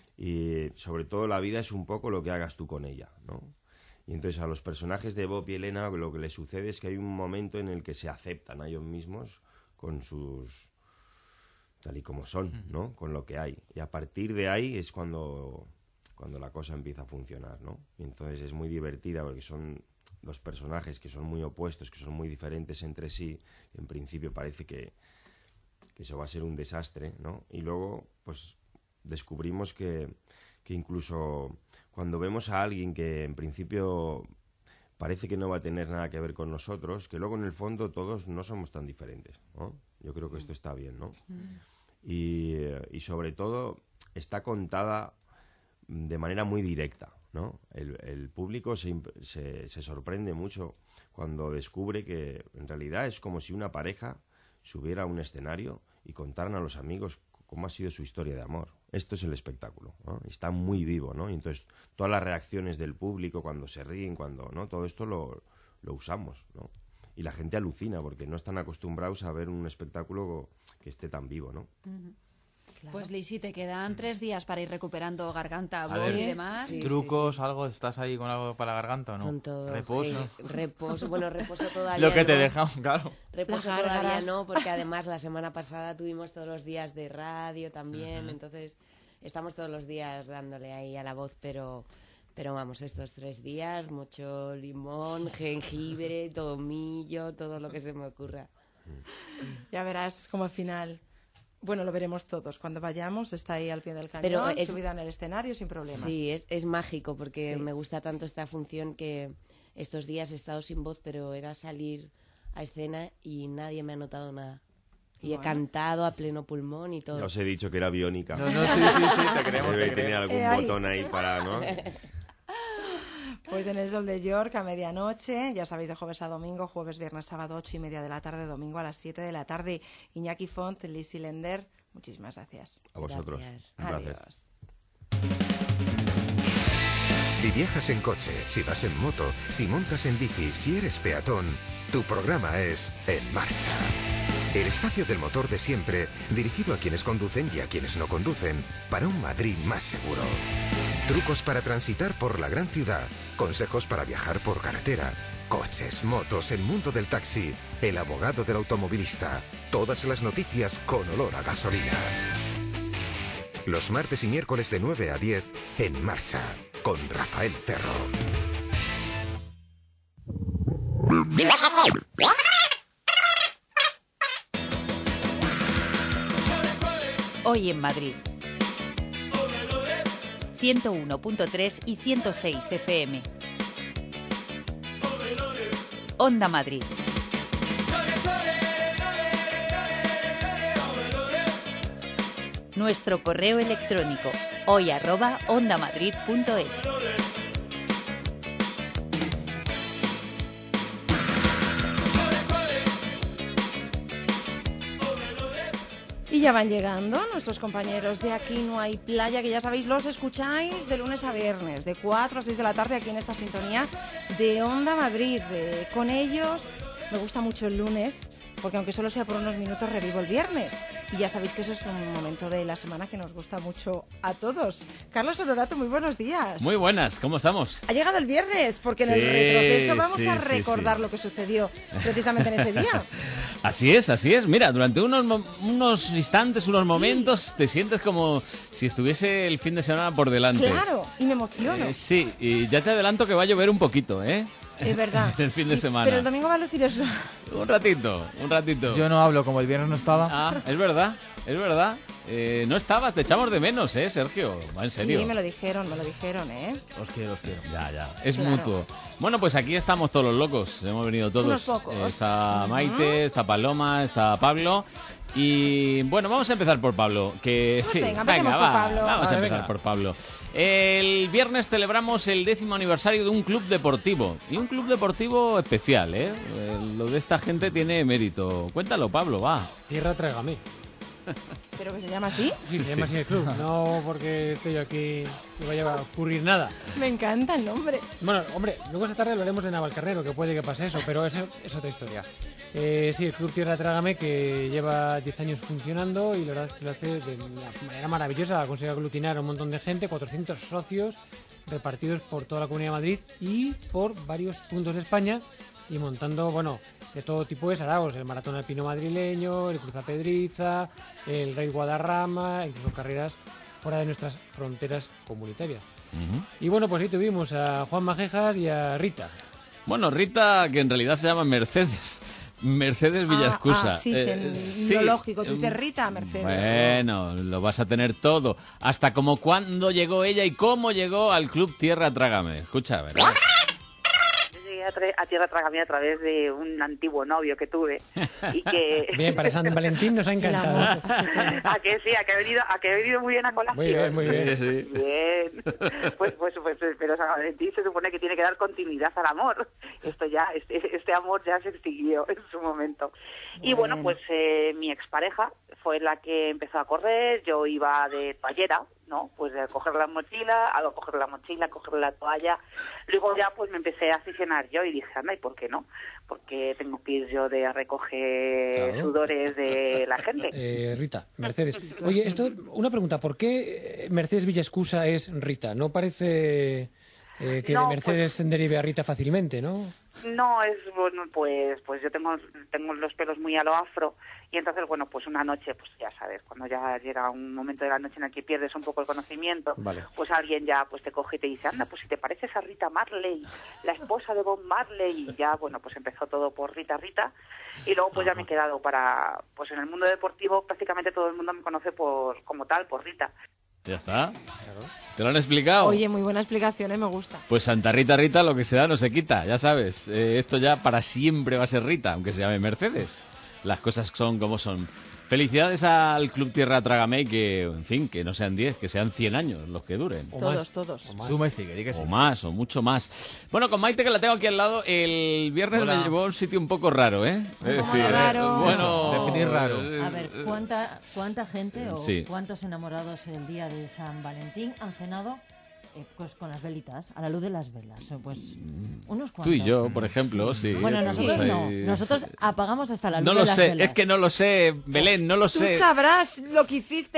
Y sobre todo la vida es un poco lo que hagas tú con ella, ¿no? Y entonces a los personajes de Bob y Elena lo que les sucede es que hay un momento en el que se aceptan a ellos mismos con sus... tal y como son, ¿no? Con lo que hay. Y a partir de ahí es cuando, cuando la cosa empieza a funcionar, ¿no? Y entonces es muy divertida porque son... dos personajes que son muy opuestos, que son muy diferentes entre sí, en principio parece que, que eso va a ser un desastre, ¿no? Y luego, pues, descubrimos que, que incluso cuando vemos a alguien que en principio parece que no va a tener nada que ver con nosotros, que luego en el fondo todos no somos tan diferentes, ¿no? Yo creo que esto está bien, ¿no? Y, y sobre todo está contada de manera muy directa, ¿no? El, el público se, se, se sorprende mucho cuando descubre que en realidad es como si una pareja subiera a un escenario y contaran a los amigos cómo ha sido su historia de amor. Esto es el espectáculo, ¿no? Está muy vivo, ¿no? Y entonces todas las reacciones del público cuando se ríen, cuando, ¿no? Todo esto lo, lo usamos, ¿no? Y la gente alucina porque no están acostumbrados a ver un espectáculo que esté tan vivo, ¿no? Uh-huh. Claro. Pues Lisi, te quedan tres días para ir recuperando garganta, voz ver, y demás. Sí, ¿trucos, sí, sí. algo? ¿Estás ahí con algo para la garganta o no? Con todo. ¿Reposo? Eh, reposo, bueno, reposo todavía Lo que no. te dejamos, claro. Reposo todavía no, porque además la semana pasada tuvimos todos los días de radio también, uh-huh. Entonces estamos todos los días dándole ahí a la voz, pero... Pero vamos, estos tres días, mucho limón, jengibre, tomillo, todo lo que se me ocurra. Ya verás como al final... Bueno, lo veremos todos. Cuando vayamos, está ahí al pie del cañón, pero es, subida en el escenario sin problemas. Sí, es, es mágico porque sí. Me gusta tanto esta función que estos días he estado sin voz, pero era salir a escena y nadie me ha notado nada. Y bueno. He cantado a pleno pulmón y todo. Ya os he dicho que era biónica. No, no, sí, sí, sí, te creemos. Debe te tener algún eh, botón ahí para, ¿no? Pues en el Sol de York a medianoche, ya sabéis, de jueves a domingo, jueves, viernes, sábado, ocho y media de la tarde, domingo a las siete de la tarde. Iñaki Font, Lisi Lender, muchísimas gracias. A vosotros. Gracias. Un placer. Adiós. Si viajas en coche, si vas en moto, si montas en bici, si eres peatón, tu programa es En Marcha. El espacio del motor de siempre, dirigido a quienes conducen y a quienes no conducen, para un Madrid más seguro. Trucos para transitar por la gran ciudad, consejos para viajar por carretera, coches, motos, el mundo del taxi, el abogado del automovilista, todas las noticias con olor a gasolina. Los martes y miércoles de nueve a diez, En Marcha, con Rafael Cerro. Hoy en Madrid. ciento uno punto tres y ciento seis F M. Onda Madrid. Nuestro correo electrónico hoy arroba ondamadrid punto es. Y ya van llegando nuestros compañeros de Aquí No Hay Playa, que ya sabéis, los escucháis de lunes a viernes, de cuatro a seis de la tarde, aquí en esta sintonía de Onda Madrid. Eh, con ellos me gusta mucho el lunes, porque aunque solo sea por unos minutos, revivo el viernes. Y ya sabéis que ese es un momento de la semana que nos gusta mucho a todos. Carlos Honorato, muy buenos días. Muy buenas, ¿cómo estamos? Ha llegado el viernes, porque en sí, el retroceso vamos sí, a sí, recordar sí. lo que sucedió precisamente en ese día. Así es, así es. Mira, durante unos, unos instantes, unos sí. momentos, te sientes como si estuviese el fin de semana por delante. Claro, y me emociono. Eh, sí, y ya te adelanto que va a llover un poquito, ¿eh? Es verdad. el fin de Sí, semana. Pero el domingo va a lucir eso. Un ratito, un ratito. Yo no hablo, como el viernes no estaba. Ah, es verdad, es verdad. Eh, no estabas, te echamos de menos, ¿eh, Sergio? Va, en serio. Sí, me lo dijeron, me lo dijeron, ¿eh? Os quiero, os quiero. Ya, ya. Es Claro. mutuo. Bueno, pues aquí estamos todos los locos. Hemos venido todos. Unos pocos. Eh, Está Ujú. Maite, está Paloma, está Pablo. Y bueno, vamos a empezar por Pablo. Que Pues sí, venga, empecemos va, por Pablo. Vamos a Vale, empezar venga. por Pablo. El viernes celebramos el décimo aniversario de un club deportivo. Y un club deportivo especial, ¿eh? Eh, Lo de esta gente tiene mérito. Cuéntalo, Pablo, va. Tierra Trágame. ¿Pero que se llama así? Sí, se llama así el club. No porque estoy aquí no vaya a ocurrir nada. Me encanta el nombre. Bueno, hombre, luego esta tarde hablaremos de Navalcarnero, que puede que pase eso, pero eso es otra historia. Eh, sí, el Club Tierra Trágame, que lleva diez años funcionando y la verdad es que lo hace de una manera maravillosa. Ha conseguido aglutinar a un montón de gente, cuatrocientos socios repartidos por toda la Comunidad de Madrid y por varios puntos de España y montando, bueno, de todo tipo de saraos, el Maratón Alpino Madrileño, el Cruzapedriza, el Rey Guadarrama, incluso carreras fuera de nuestras fronteras comunitarias. Y bueno, pues ahí tuvimos a Juan Majejas y a Rita. Bueno, Rita, que en realidad se llama Mercedes. Mercedes Villascusa. Ah, ah, sí, Eh, sí, sí. lo lógico. Tú dices Rita, Mercedes. Bueno, lo vas a tener todo. Hasta como cuándo llegó ella y cómo llegó al Club Tierra Trágame. Escucha, ¿verdad? Llegué a, tra- a Tierra Trágame a través de un antiguo novio que tuve y que... Bien, para San Valentín nos ha encantado. a que sí, a que ha venido, a que ha venido muy bien a colación. Muy bien, muy bien. Sí, sí. Bien. Pues, pues, pues, pero San Valentín se supone que tiene que dar continuidad al amor. Esto ya, este, este amor ya se extinguió en su momento. Y bueno, pues eh, mi expareja fue la que empezó a correr. Yo iba de toallera, ¿no? Pues de coger la mochila, a coger la mochila, coger la toalla. Luego ya pues me empecé a aficionar yo y dije, anda, ¿y por qué no? Porque tengo que ir yo de a recoger Claro. sudores de la gente. Eh, Rita, Mercedes. Oye, esto, una pregunta, ¿por qué Mercedes Villascusa es Rita? No parece eh, que No, de Mercedes derive a Rita fácilmente, ¿no? No, es bueno, pues pues yo tengo tengo los pelos muy a lo afro y entonces bueno, pues una noche, pues ya sabes, cuando ya llega un momento de la noche en el que pierdes un poco el conocimiento, Vale. pues alguien ya pues te coge y te dice, anda, pues si te pareces a Rita Marley, la esposa de Bob Marley, y ya bueno, pues empezó todo por Rita Rita y luego pues ya me he quedado para, pues en el mundo deportivo prácticamente todo el mundo me conoce por como tal, por Rita. Ya está. ¿Te lo han explicado? Oye, muy buena explicación, ¿eh? Me gusta. Pues Santa Rita, Rita, lo que se da no se quita, ya sabes. Eh, esto ya para siempre va a ser Rita, aunque se llame Mercedes. Las cosas son como son. Felicidades al Club Tierra Trágame y que, en fin, que no sean diez, que sean cien años los que duren. O Todos, más. todos. Suma y sigue, di que sí. O más, o mucho más. Bueno, con Maite, que la tengo aquí al lado, el viernes Hola. me llevó a un sitio un poco raro, ¿eh? Es decir, raro? bueno... Eso, definir raro. A ver, ¿cuánta, cuánta gente o Sí. cuántos enamorados el día de San Valentín han cenado eh, pues con las velitas, a la luz de las velas? Eh, Pues unos cuantos. Tú y yo, por ejemplo, sí. Bueno, nosotros Pues no. ahí- Nosotros apagamos hasta la luz No de lo las sé, velas. es que no lo sé, Belén, no lo Tú sé. sabrás lo que hiciste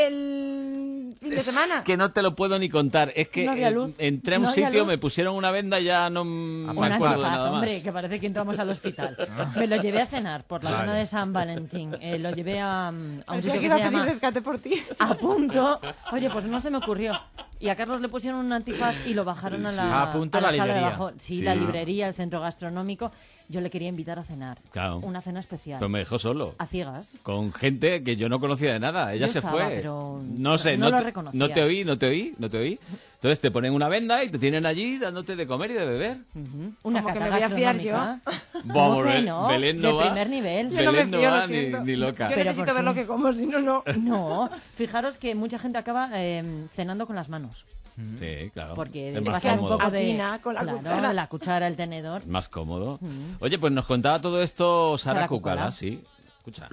el fin de semana. Es que no te lo puedo ni contar. Es que No había eh, luz. entré a un No había sitio, luz. me pusieron una venda y ya no me Una acuerdo de antifaz, nada más. hombre, que parece que entramos al hospital. Me lo llevé a cenar por la Vale. zona de San Valentín. Eh, lo llevé a, a un Parecía sitio que que iba se a pedir llama rescate por ti. A Punto. Oye, pues no se me ocurrió. Y a Carlos le pusieron un antifaz y lo bajaron a la, Sí. A Punto, a la la sala de librería. abajo. Sí, Sí. la librería, el centro gastronómico. Yo le quería invitar a cenar. Claro. Una cena especial. Pero me dejó solo. A ciegas. Con gente que yo no conocía de nada. Ella Yo se estaba, fue. pero no sé, no no, lo te, reconocías. no te oí, no te oí, no te oí. Entonces te ponen una venda y te tienen allí dándote de comer y de beber. Una Como que cata me voy a fiar yo. gastronómica. Vamos, ¿Cómo que Be- no? Belén no de va. primer nivel. Yo no me Belén no fío, va lo ni, siento. ni loca. Yo Pero necesito por ver lo fin. que como, si no, no. No, fijaros que mucha gente acaba eh, cenando con las manos. Sí, claro. Porque es te más pasa un cómodo. poco de... Atina con la claro, cuchara. la cuchara, el tenedor. Más cómodo. Mm. Oye, pues nos contaba todo esto Sara, Sara Cucala, Cucala. sí. Escucha.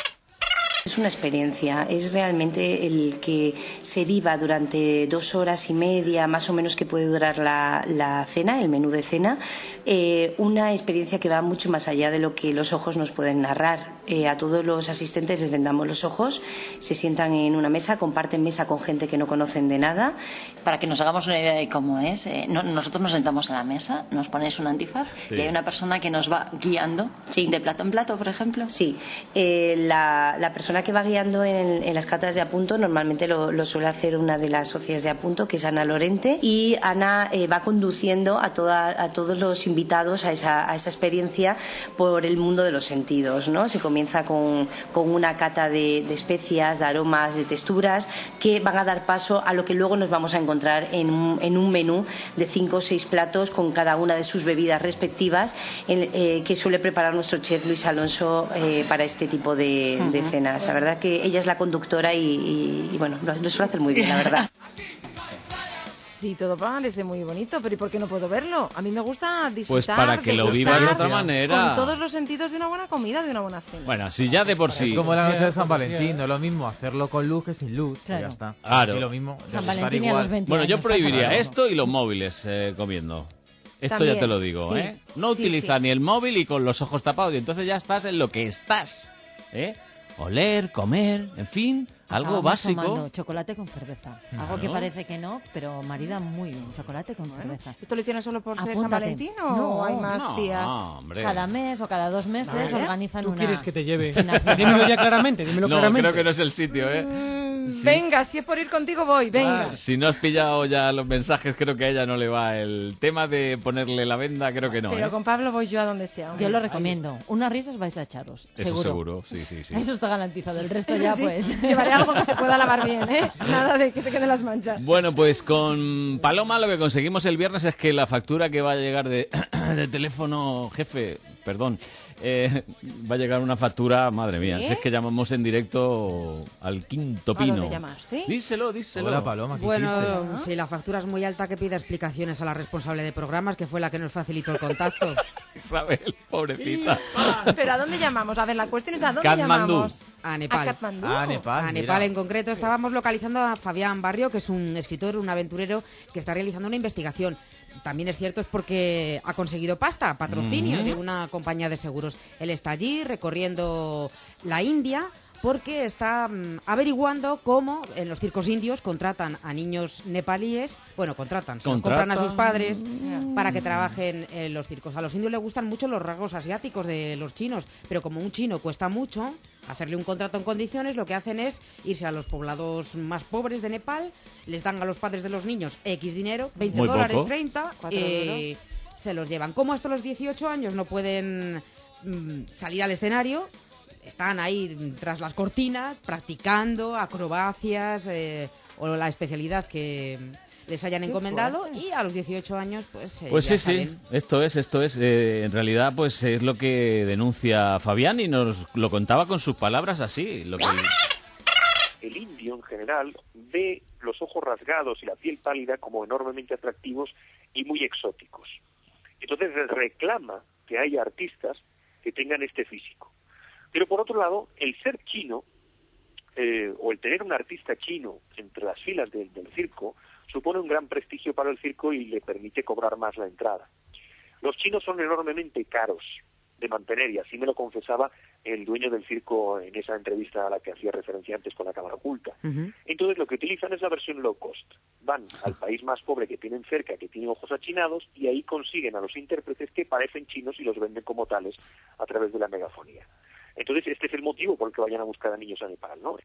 Es una experiencia, es realmente el que se viva durante dos horas y media, más o menos que puede durar la, la cena, el menú de cena, eh, una experiencia que va mucho más allá de lo que los ojos nos pueden narrar. Eh, a todos los asistentes les vendamos los ojos, se sientan en una mesa, comparten mesa con gente que no conocen de nada. Para que nos hagamos una idea de cómo es, eh, no- nosotros nos sentamos en la mesa, nos pones un antifaz Sí. y hay una persona que nos va guiando de plato en plato, por ejemplo. Sí, eh, la, la persona persona que va guiando en, en las catas de Apunto normalmente lo, lo suele hacer una de las socias de Apunto, que es Ana Lorente, y Ana eh, va conduciendo a, toda, a todos los invitados a esa, a esa experiencia por el mundo de los sentidos, ¿no? Se comienza con, con una cata de, de especias, de aromas, de texturas, que van a dar paso a lo que luego nos vamos a encontrar en un, en un menú de cinco o seis platos con cada una de sus bebidas respectivas, en, eh, que suele preparar nuestro chef Luis Alonso eh, para este tipo de, de cenas. La verdad que ella es la conductora y, y, y bueno, lo, lo suele hacer muy bien, la verdad. Sí, todo parece muy bonito, pero ¿y por qué no puedo verlo? A mí me gusta disfrutar. Pues para que lo viva de otra manera. Con todos los sentidos de una buena comida, de una buena cena. Bueno, si ya de por sí. Es como la noche de San Valentín, no es lo mismo hacerlo con luz que sin luz. Claro. Pues ya está. Claro. Y lo mismo. San Valentín y a los veinte Bueno, yo años, prohibiría pasa esto y los móviles eh, comiendo. Esto También, ya te lo digo, sí. ¿eh? No Sí, utiliza sí. ni el móvil y con los ojos tapados, y entonces ya estás en lo que estás, ¿eh? Oler, comer, en fin, algo Estábamos básico. tomando chocolate con cerveza. Algo que Claro. parece que no, pero marida muy bien. Chocolate con cerveza. ¿Esto lo hicieron solo por ser San Apúntate. Valentín o No, hay más no, días? hombre. Cada mes o cada dos meses Vale. organizan ¿Tú una... quieres que te lleve? cenación. Dímelo ya claramente, dímelo No, claramente. creo que no es el sitio, ¿eh? Mm, Sí. Venga, si es por ir contigo voy, venga. Ah, si no has pillado ya los mensajes, creo que a ella no le va. El tema de ponerle la venda, creo que no, Pero ¿eh? con Pablo voy yo a donde sea. hombre. Yo lo recomiendo. Unas risas vais a echaros, Eso seguro. seguro, sí, sí, sí. Eso está garantizado. El resto ya, Sí, pues... Llevaré algo que se pueda lavar bien, ¿eh? Nada de que se queden las manchas. Bueno, pues con Paloma lo que conseguimos el viernes es que la factura que va a llegar de, de teléfono, jefe, perdón, eh, va a llegar una factura, madre mía, ¿Sí? si es que llamamos en directo al Quinto ¿A Pino. dónde llamaste? Díselo, díselo. Hola, Paloma, ¿qué Bueno, hiciste? si la factura es muy alta, que pida explicaciones a la responsable de programas, que fue la que nos facilitó el contacto. Isabel, pobrecita. ¿Pero a dónde llamamos? A ver, la cuestión es ¿a dónde Katmandú. llamamos? A Nepal. ¿A Katmandú? Ah, Nepal, A mira. Nepal en concreto. Estábamos localizando a Fabián Barrio, que es un escritor, un aventurero que está realizando una investigación. También es cierto, es porque ha conseguido pasta, patrocinio Mm. de una compañía de seguros. Él está allí recorriendo la India porque está mm, averiguando cómo en los circos indios contratan a niños nepalíes, bueno, contratan, se los compran a sus padres para que trabajen en los circos. A los indios les gustan mucho los rasgos asiáticos de los chinos, pero como un chino cuesta mucho hacerle un contrato en condiciones, lo que hacen es irse a los poblados más pobres de Nepal, les dan a los padres de los niños X dinero, veinte Muy dólares, poco. treinta, Cuatro y se los llevan. Como hasta los dieciocho años no pueden mm, salir al escenario, están ahí mm, tras las cortinas practicando acrobacias eh, o la especialidad que les hayan Qué encomendado, fuerte. y a los dieciocho años pues, eh, Pues ya sí, sí, salen. esto es, esto es. eh, en realidad, pues es lo que denuncia Fabián y nos lo contaba con sus palabras así. Lo que... El indio en general ve los ojos rasgados y la piel pálida como enormemente atractivos y muy exóticos. Entonces reclama que haya artistas que tengan este físico. Pero por otro lado, el ser chino, eh, o el tener un artista chino entre las filas del, del circo, supone un gran prestigio para el circo y le permite cobrar más la entrada. Los chinos son enormemente caros de mantener, y así me lo confesaba el dueño del circo en esa entrevista a la que hacía referencia antes con la cámara oculta. Ujú. Entonces lo que utilizan es la versión low cost. Van al país más pobre que tienen cerca, que tiene ojos achinados, y ahí consiguen a los intérpretes que parecen chinos y los venden como tales a través de la megafonía. Entonces este es el motivo por el que vayan a buscar a niños a Nepal, ¿no?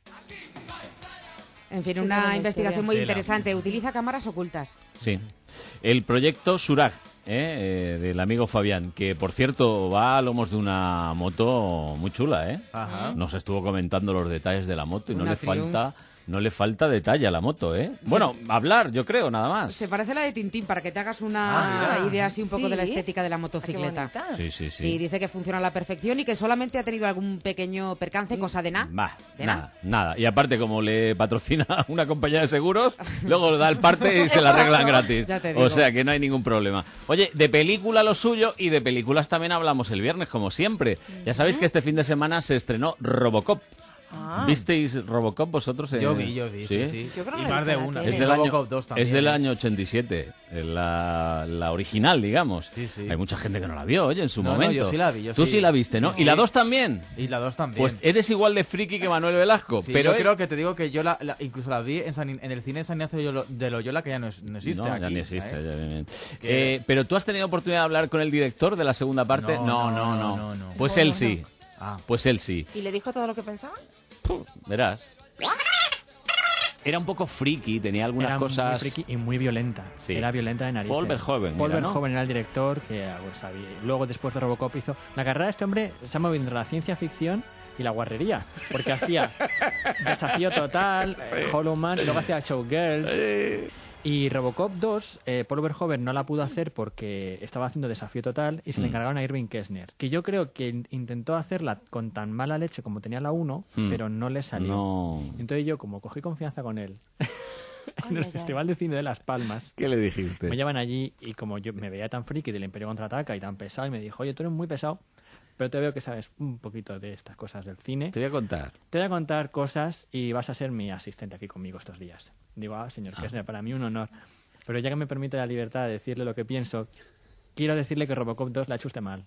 En fin, Qué una buena investigación historia. muy Tela. interesante. Utiliza cámaras ocultas. Sí. El proyecto Suraj, ¿eh? Eh, del amigo Fabián, que por cierto va a lomos de una moto muy chula, ¿eh? Ajá. Nos estuvo comentando los detalles de la moto y no Una le Triumph. falta, no le falta detalle a la moto, ¿eh? Bueno, hablar, yo creo, nada más. Se parece a la de Tintín, para que te hagas una Ah, mira. idea así un poco de la Sí. estética de la Ah, qué motocicleta. bonita. Sí, sí, sí. Sí, dice que funciona a la perfección y que solamente ha tenido algún pequeño percance, cosa de nada. Bah, ¿De nada, nada. Y aparte, como le patrocina una compañía de seguros, luego da el parte y se la arreglan gratis. Ya te digo. O sea que no hay ningún problema. Oye, de película lo suyo, y de películas también hablamos el viernes, como siempre. Ya sabéis que este fin de semana se estrenó Robocop. Ah. ¿Visteis Robocop vosotros? eh? Yo vi, yo vi, sí, sí. Yo creo que Y la he más visto de en la una. tele. Es del, Robocop año, dos también, es del ¿eh? año ochenta y siete, eh, la, la original, digamos. Sí, sí. Hay mucha gente que no la vio, oye, en su No, no, momento. yo sí la vi, yo Tú sí. sí la viste, ¿no? Sí, ¿Y la sí. dos también? Y la dos también. Pues eres igual de friki que Manuel Velasco. Sí, pero yo él- creo que te digo que yo la, la- incluso la vi en, San- en el cine de San Ignacio de Loyola- de Loyola, que ya no, es- no existe. No, aquí, ya ni existe. ¿eh? ya, bien, bien. Que- Eh, pero tú has tenido oportunidad de hablar con el director de la segunda parte. No, No, no, no, no. no, no. Pues Bueno, él sí. Ah. Pues él sí. ¿Y le dijo todo lo que pensaba? Verás. Era un poco friki, tenía algunas era cosas... muy friki y muy violenta. Sí. Era violenta de narices. Paul Verhoeven. Paul era, ¿no? Verhoeven era el director que pues, había... luego después de Robocop hizo... La carrera de este hombre se ha movido entre la ciencia ficción y la guarrería, porque hacía Desafío Total, Sí. eh, Hollow Man, y luego hacía Showgirls. Sí. Y Robocop dos, eh, Paul Verhoeven no la pudo hacer porque estaba haciendo Desafío Total y se le Mm. encargaron a Irving Kershner, que yo creo que in- intentó hacerla con tan mala leche como tenía la uno, Mm. pero no le salió. No. Entonces yo, como cogí confianza con él en el ay, Festival de Cine de Las Palmas, ¿Qué le dijiste? me llevan allí y como yo me veía tan friki del Imperio Contraataca y tan pesado, y me dijo, oye, tú eres muy pesado, pero te veo que sabes un poquito de estas cosas del cine. Te voy a contar. Te voy a contar cosas y vas a ser mi asistente aquí conmigo estos días. Digo, ah, señor Kershner, para mí un honor. Pero ya que me permite la libertad de decirle lo que pienso, quiero decirle que Robocop dos la ha hecho usted mal.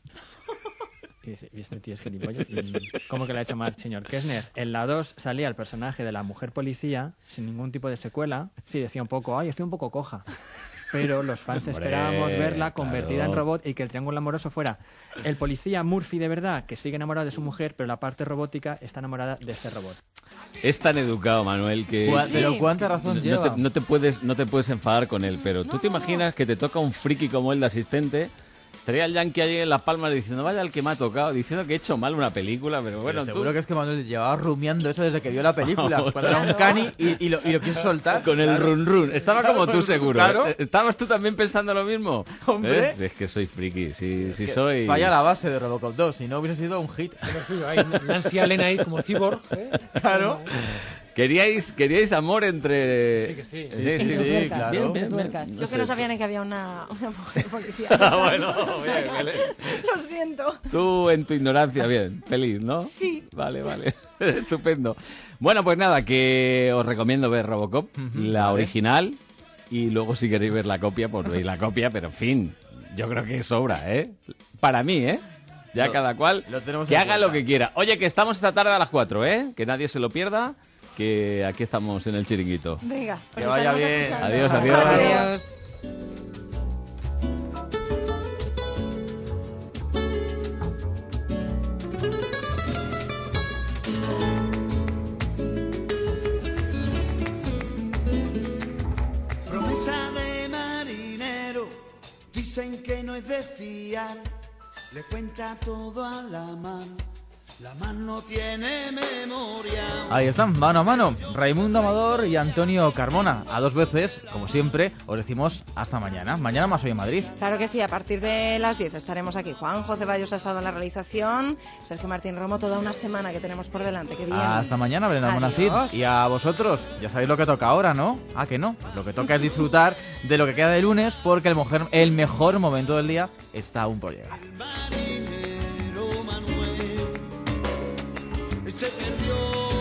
Y dice, ¿y este tío es gilipollas? ¿Y ¿Cómo que la ha hecho mal, señor Kershner? En la dos salía el personaje de la mujer policía sin ningún tipo de secuela. Sí, decía un poco, ay, estoy un poco coja. Pero los fans Hombre, esperábamos verla convertida claro. en robot y que el triángulo amoroso fuera el policía Murphy de verdad, que sigue enamorado de su mujer, pero la parte robótica está enamorada de este robot. Es tan educado, Manuel, que... Sí, sí. Pero cuánta razón no, lleva. Te, no, te puedes, no te puedes enfadar con él, pero ¿tú te imaginas que te toca un friki como él de asistente? Estaría el Yankee allí en Las Palmas diciendo, vaya el que me ha tocado, diciendo que he hecho mal una película, pero bueno, Pero seguro tú... que es que Manuel llevaba rumiando eso desde que vio la película, cuando era un cani y, y, lo, y lo quiso soltar. Con el Claro. run run. Estaba como tú seguro. Claro. ¿eh? ¿Estabas tú también pensando lo mismo? Hombre. ¿Ves? Es que soy friki, si, si Que soy... Falla la base de Robocop dos, si no hubiese sido un hit. Nancy Allen ahí como cyborg, ¿eh? Claro. ¿Queríais, queríais amor entre...? Sí, que sí. Sí, sí, sí, sí, claro. claro. Bien, bien, Tuercas. bien. Yo que no sabía ni que había una, una mujer policía. Bueno, O sea, bien, Belén. lo siento. Tú en tu ignorancia, bien, feliz, ¿no? Sí. Vale, vale. Estupendo. Bueno, pues nada, que os recomiendo ver Robocop, la vale. original, y luego si queréis ver la copia, pues veis la copia, pero en fin, yo creo que sobra, ¿eh? Para mí, ¿eh? Ya Lo- cada cual lo tenemos que en haga cuenta. lo que quiera. Oye, que estamos esta tarde a las cuatro, ¿eh? Que nadie se lo pierda, que aquí estamos en el chiringuito. Venga, pues Que vaya estaremos bien. escuchando. Adiós, adiós. Adiós. Promesa de marinero, dicen que no es de fiar, le cuenta todo a la mano, la mano tiene memoria. Ahí están, mano a mano, Raimundo Amador y Antonio Carmona. A dos veces, como siempre, os decimos hasta mañana. Mañana más hoy en Madrid. Claro que sí, a partir de las diez estaremos aquí. Juanjo Ceballos ha estado en la realización, Sergio Martín Romo, toda una semana que tenemos por delante. Qué bien. Hasta mañana, Belén Almonacid. Adiós. Y a vosotros, ya sabéis lo que toca ahora, ¿no? Ah, que no. Pues lo que toca es disfrutar de lo que queda de lunes, porque el mejor, el mejor momento del día está aún por llegar. Marinero Manuel se perdió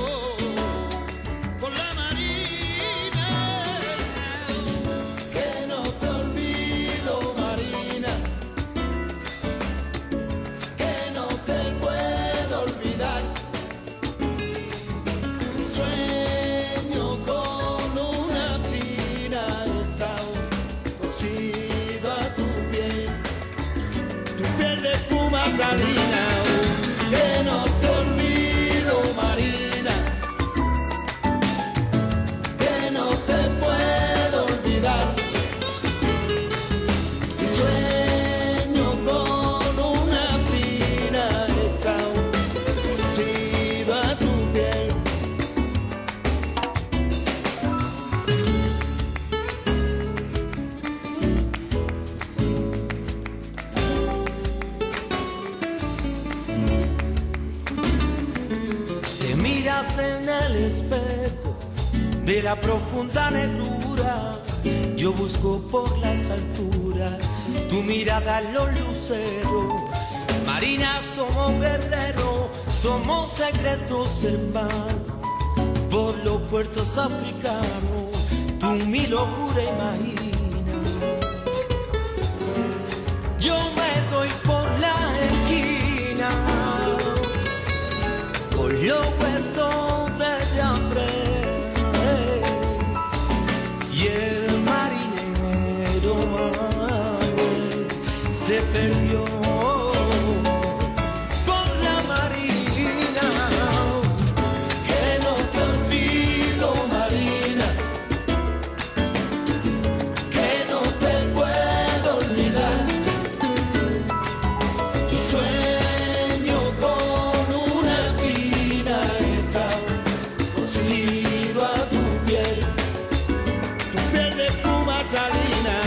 con la marina. Que no te olvido, Marina, que no te puedo olvidar. Sueño con una pina, estado cosido a tu piel, tu piel de espuma salina. Que no te olvido, Marina, que no te puedo olvidar. Y sueño con una pina, estado cosido a tu piel. Te miras en el espejo de la profunda negrura. Yo busco por las alturas tu mirada en los luceros. Marina, somos guerreros, somos secretos hermanos. Por los puertos africanos, tú mi locura imagina. Yo me doy por la esquina con los huesos de hambre y el marinero Manuel se perdió por la marina. Que adrenalina.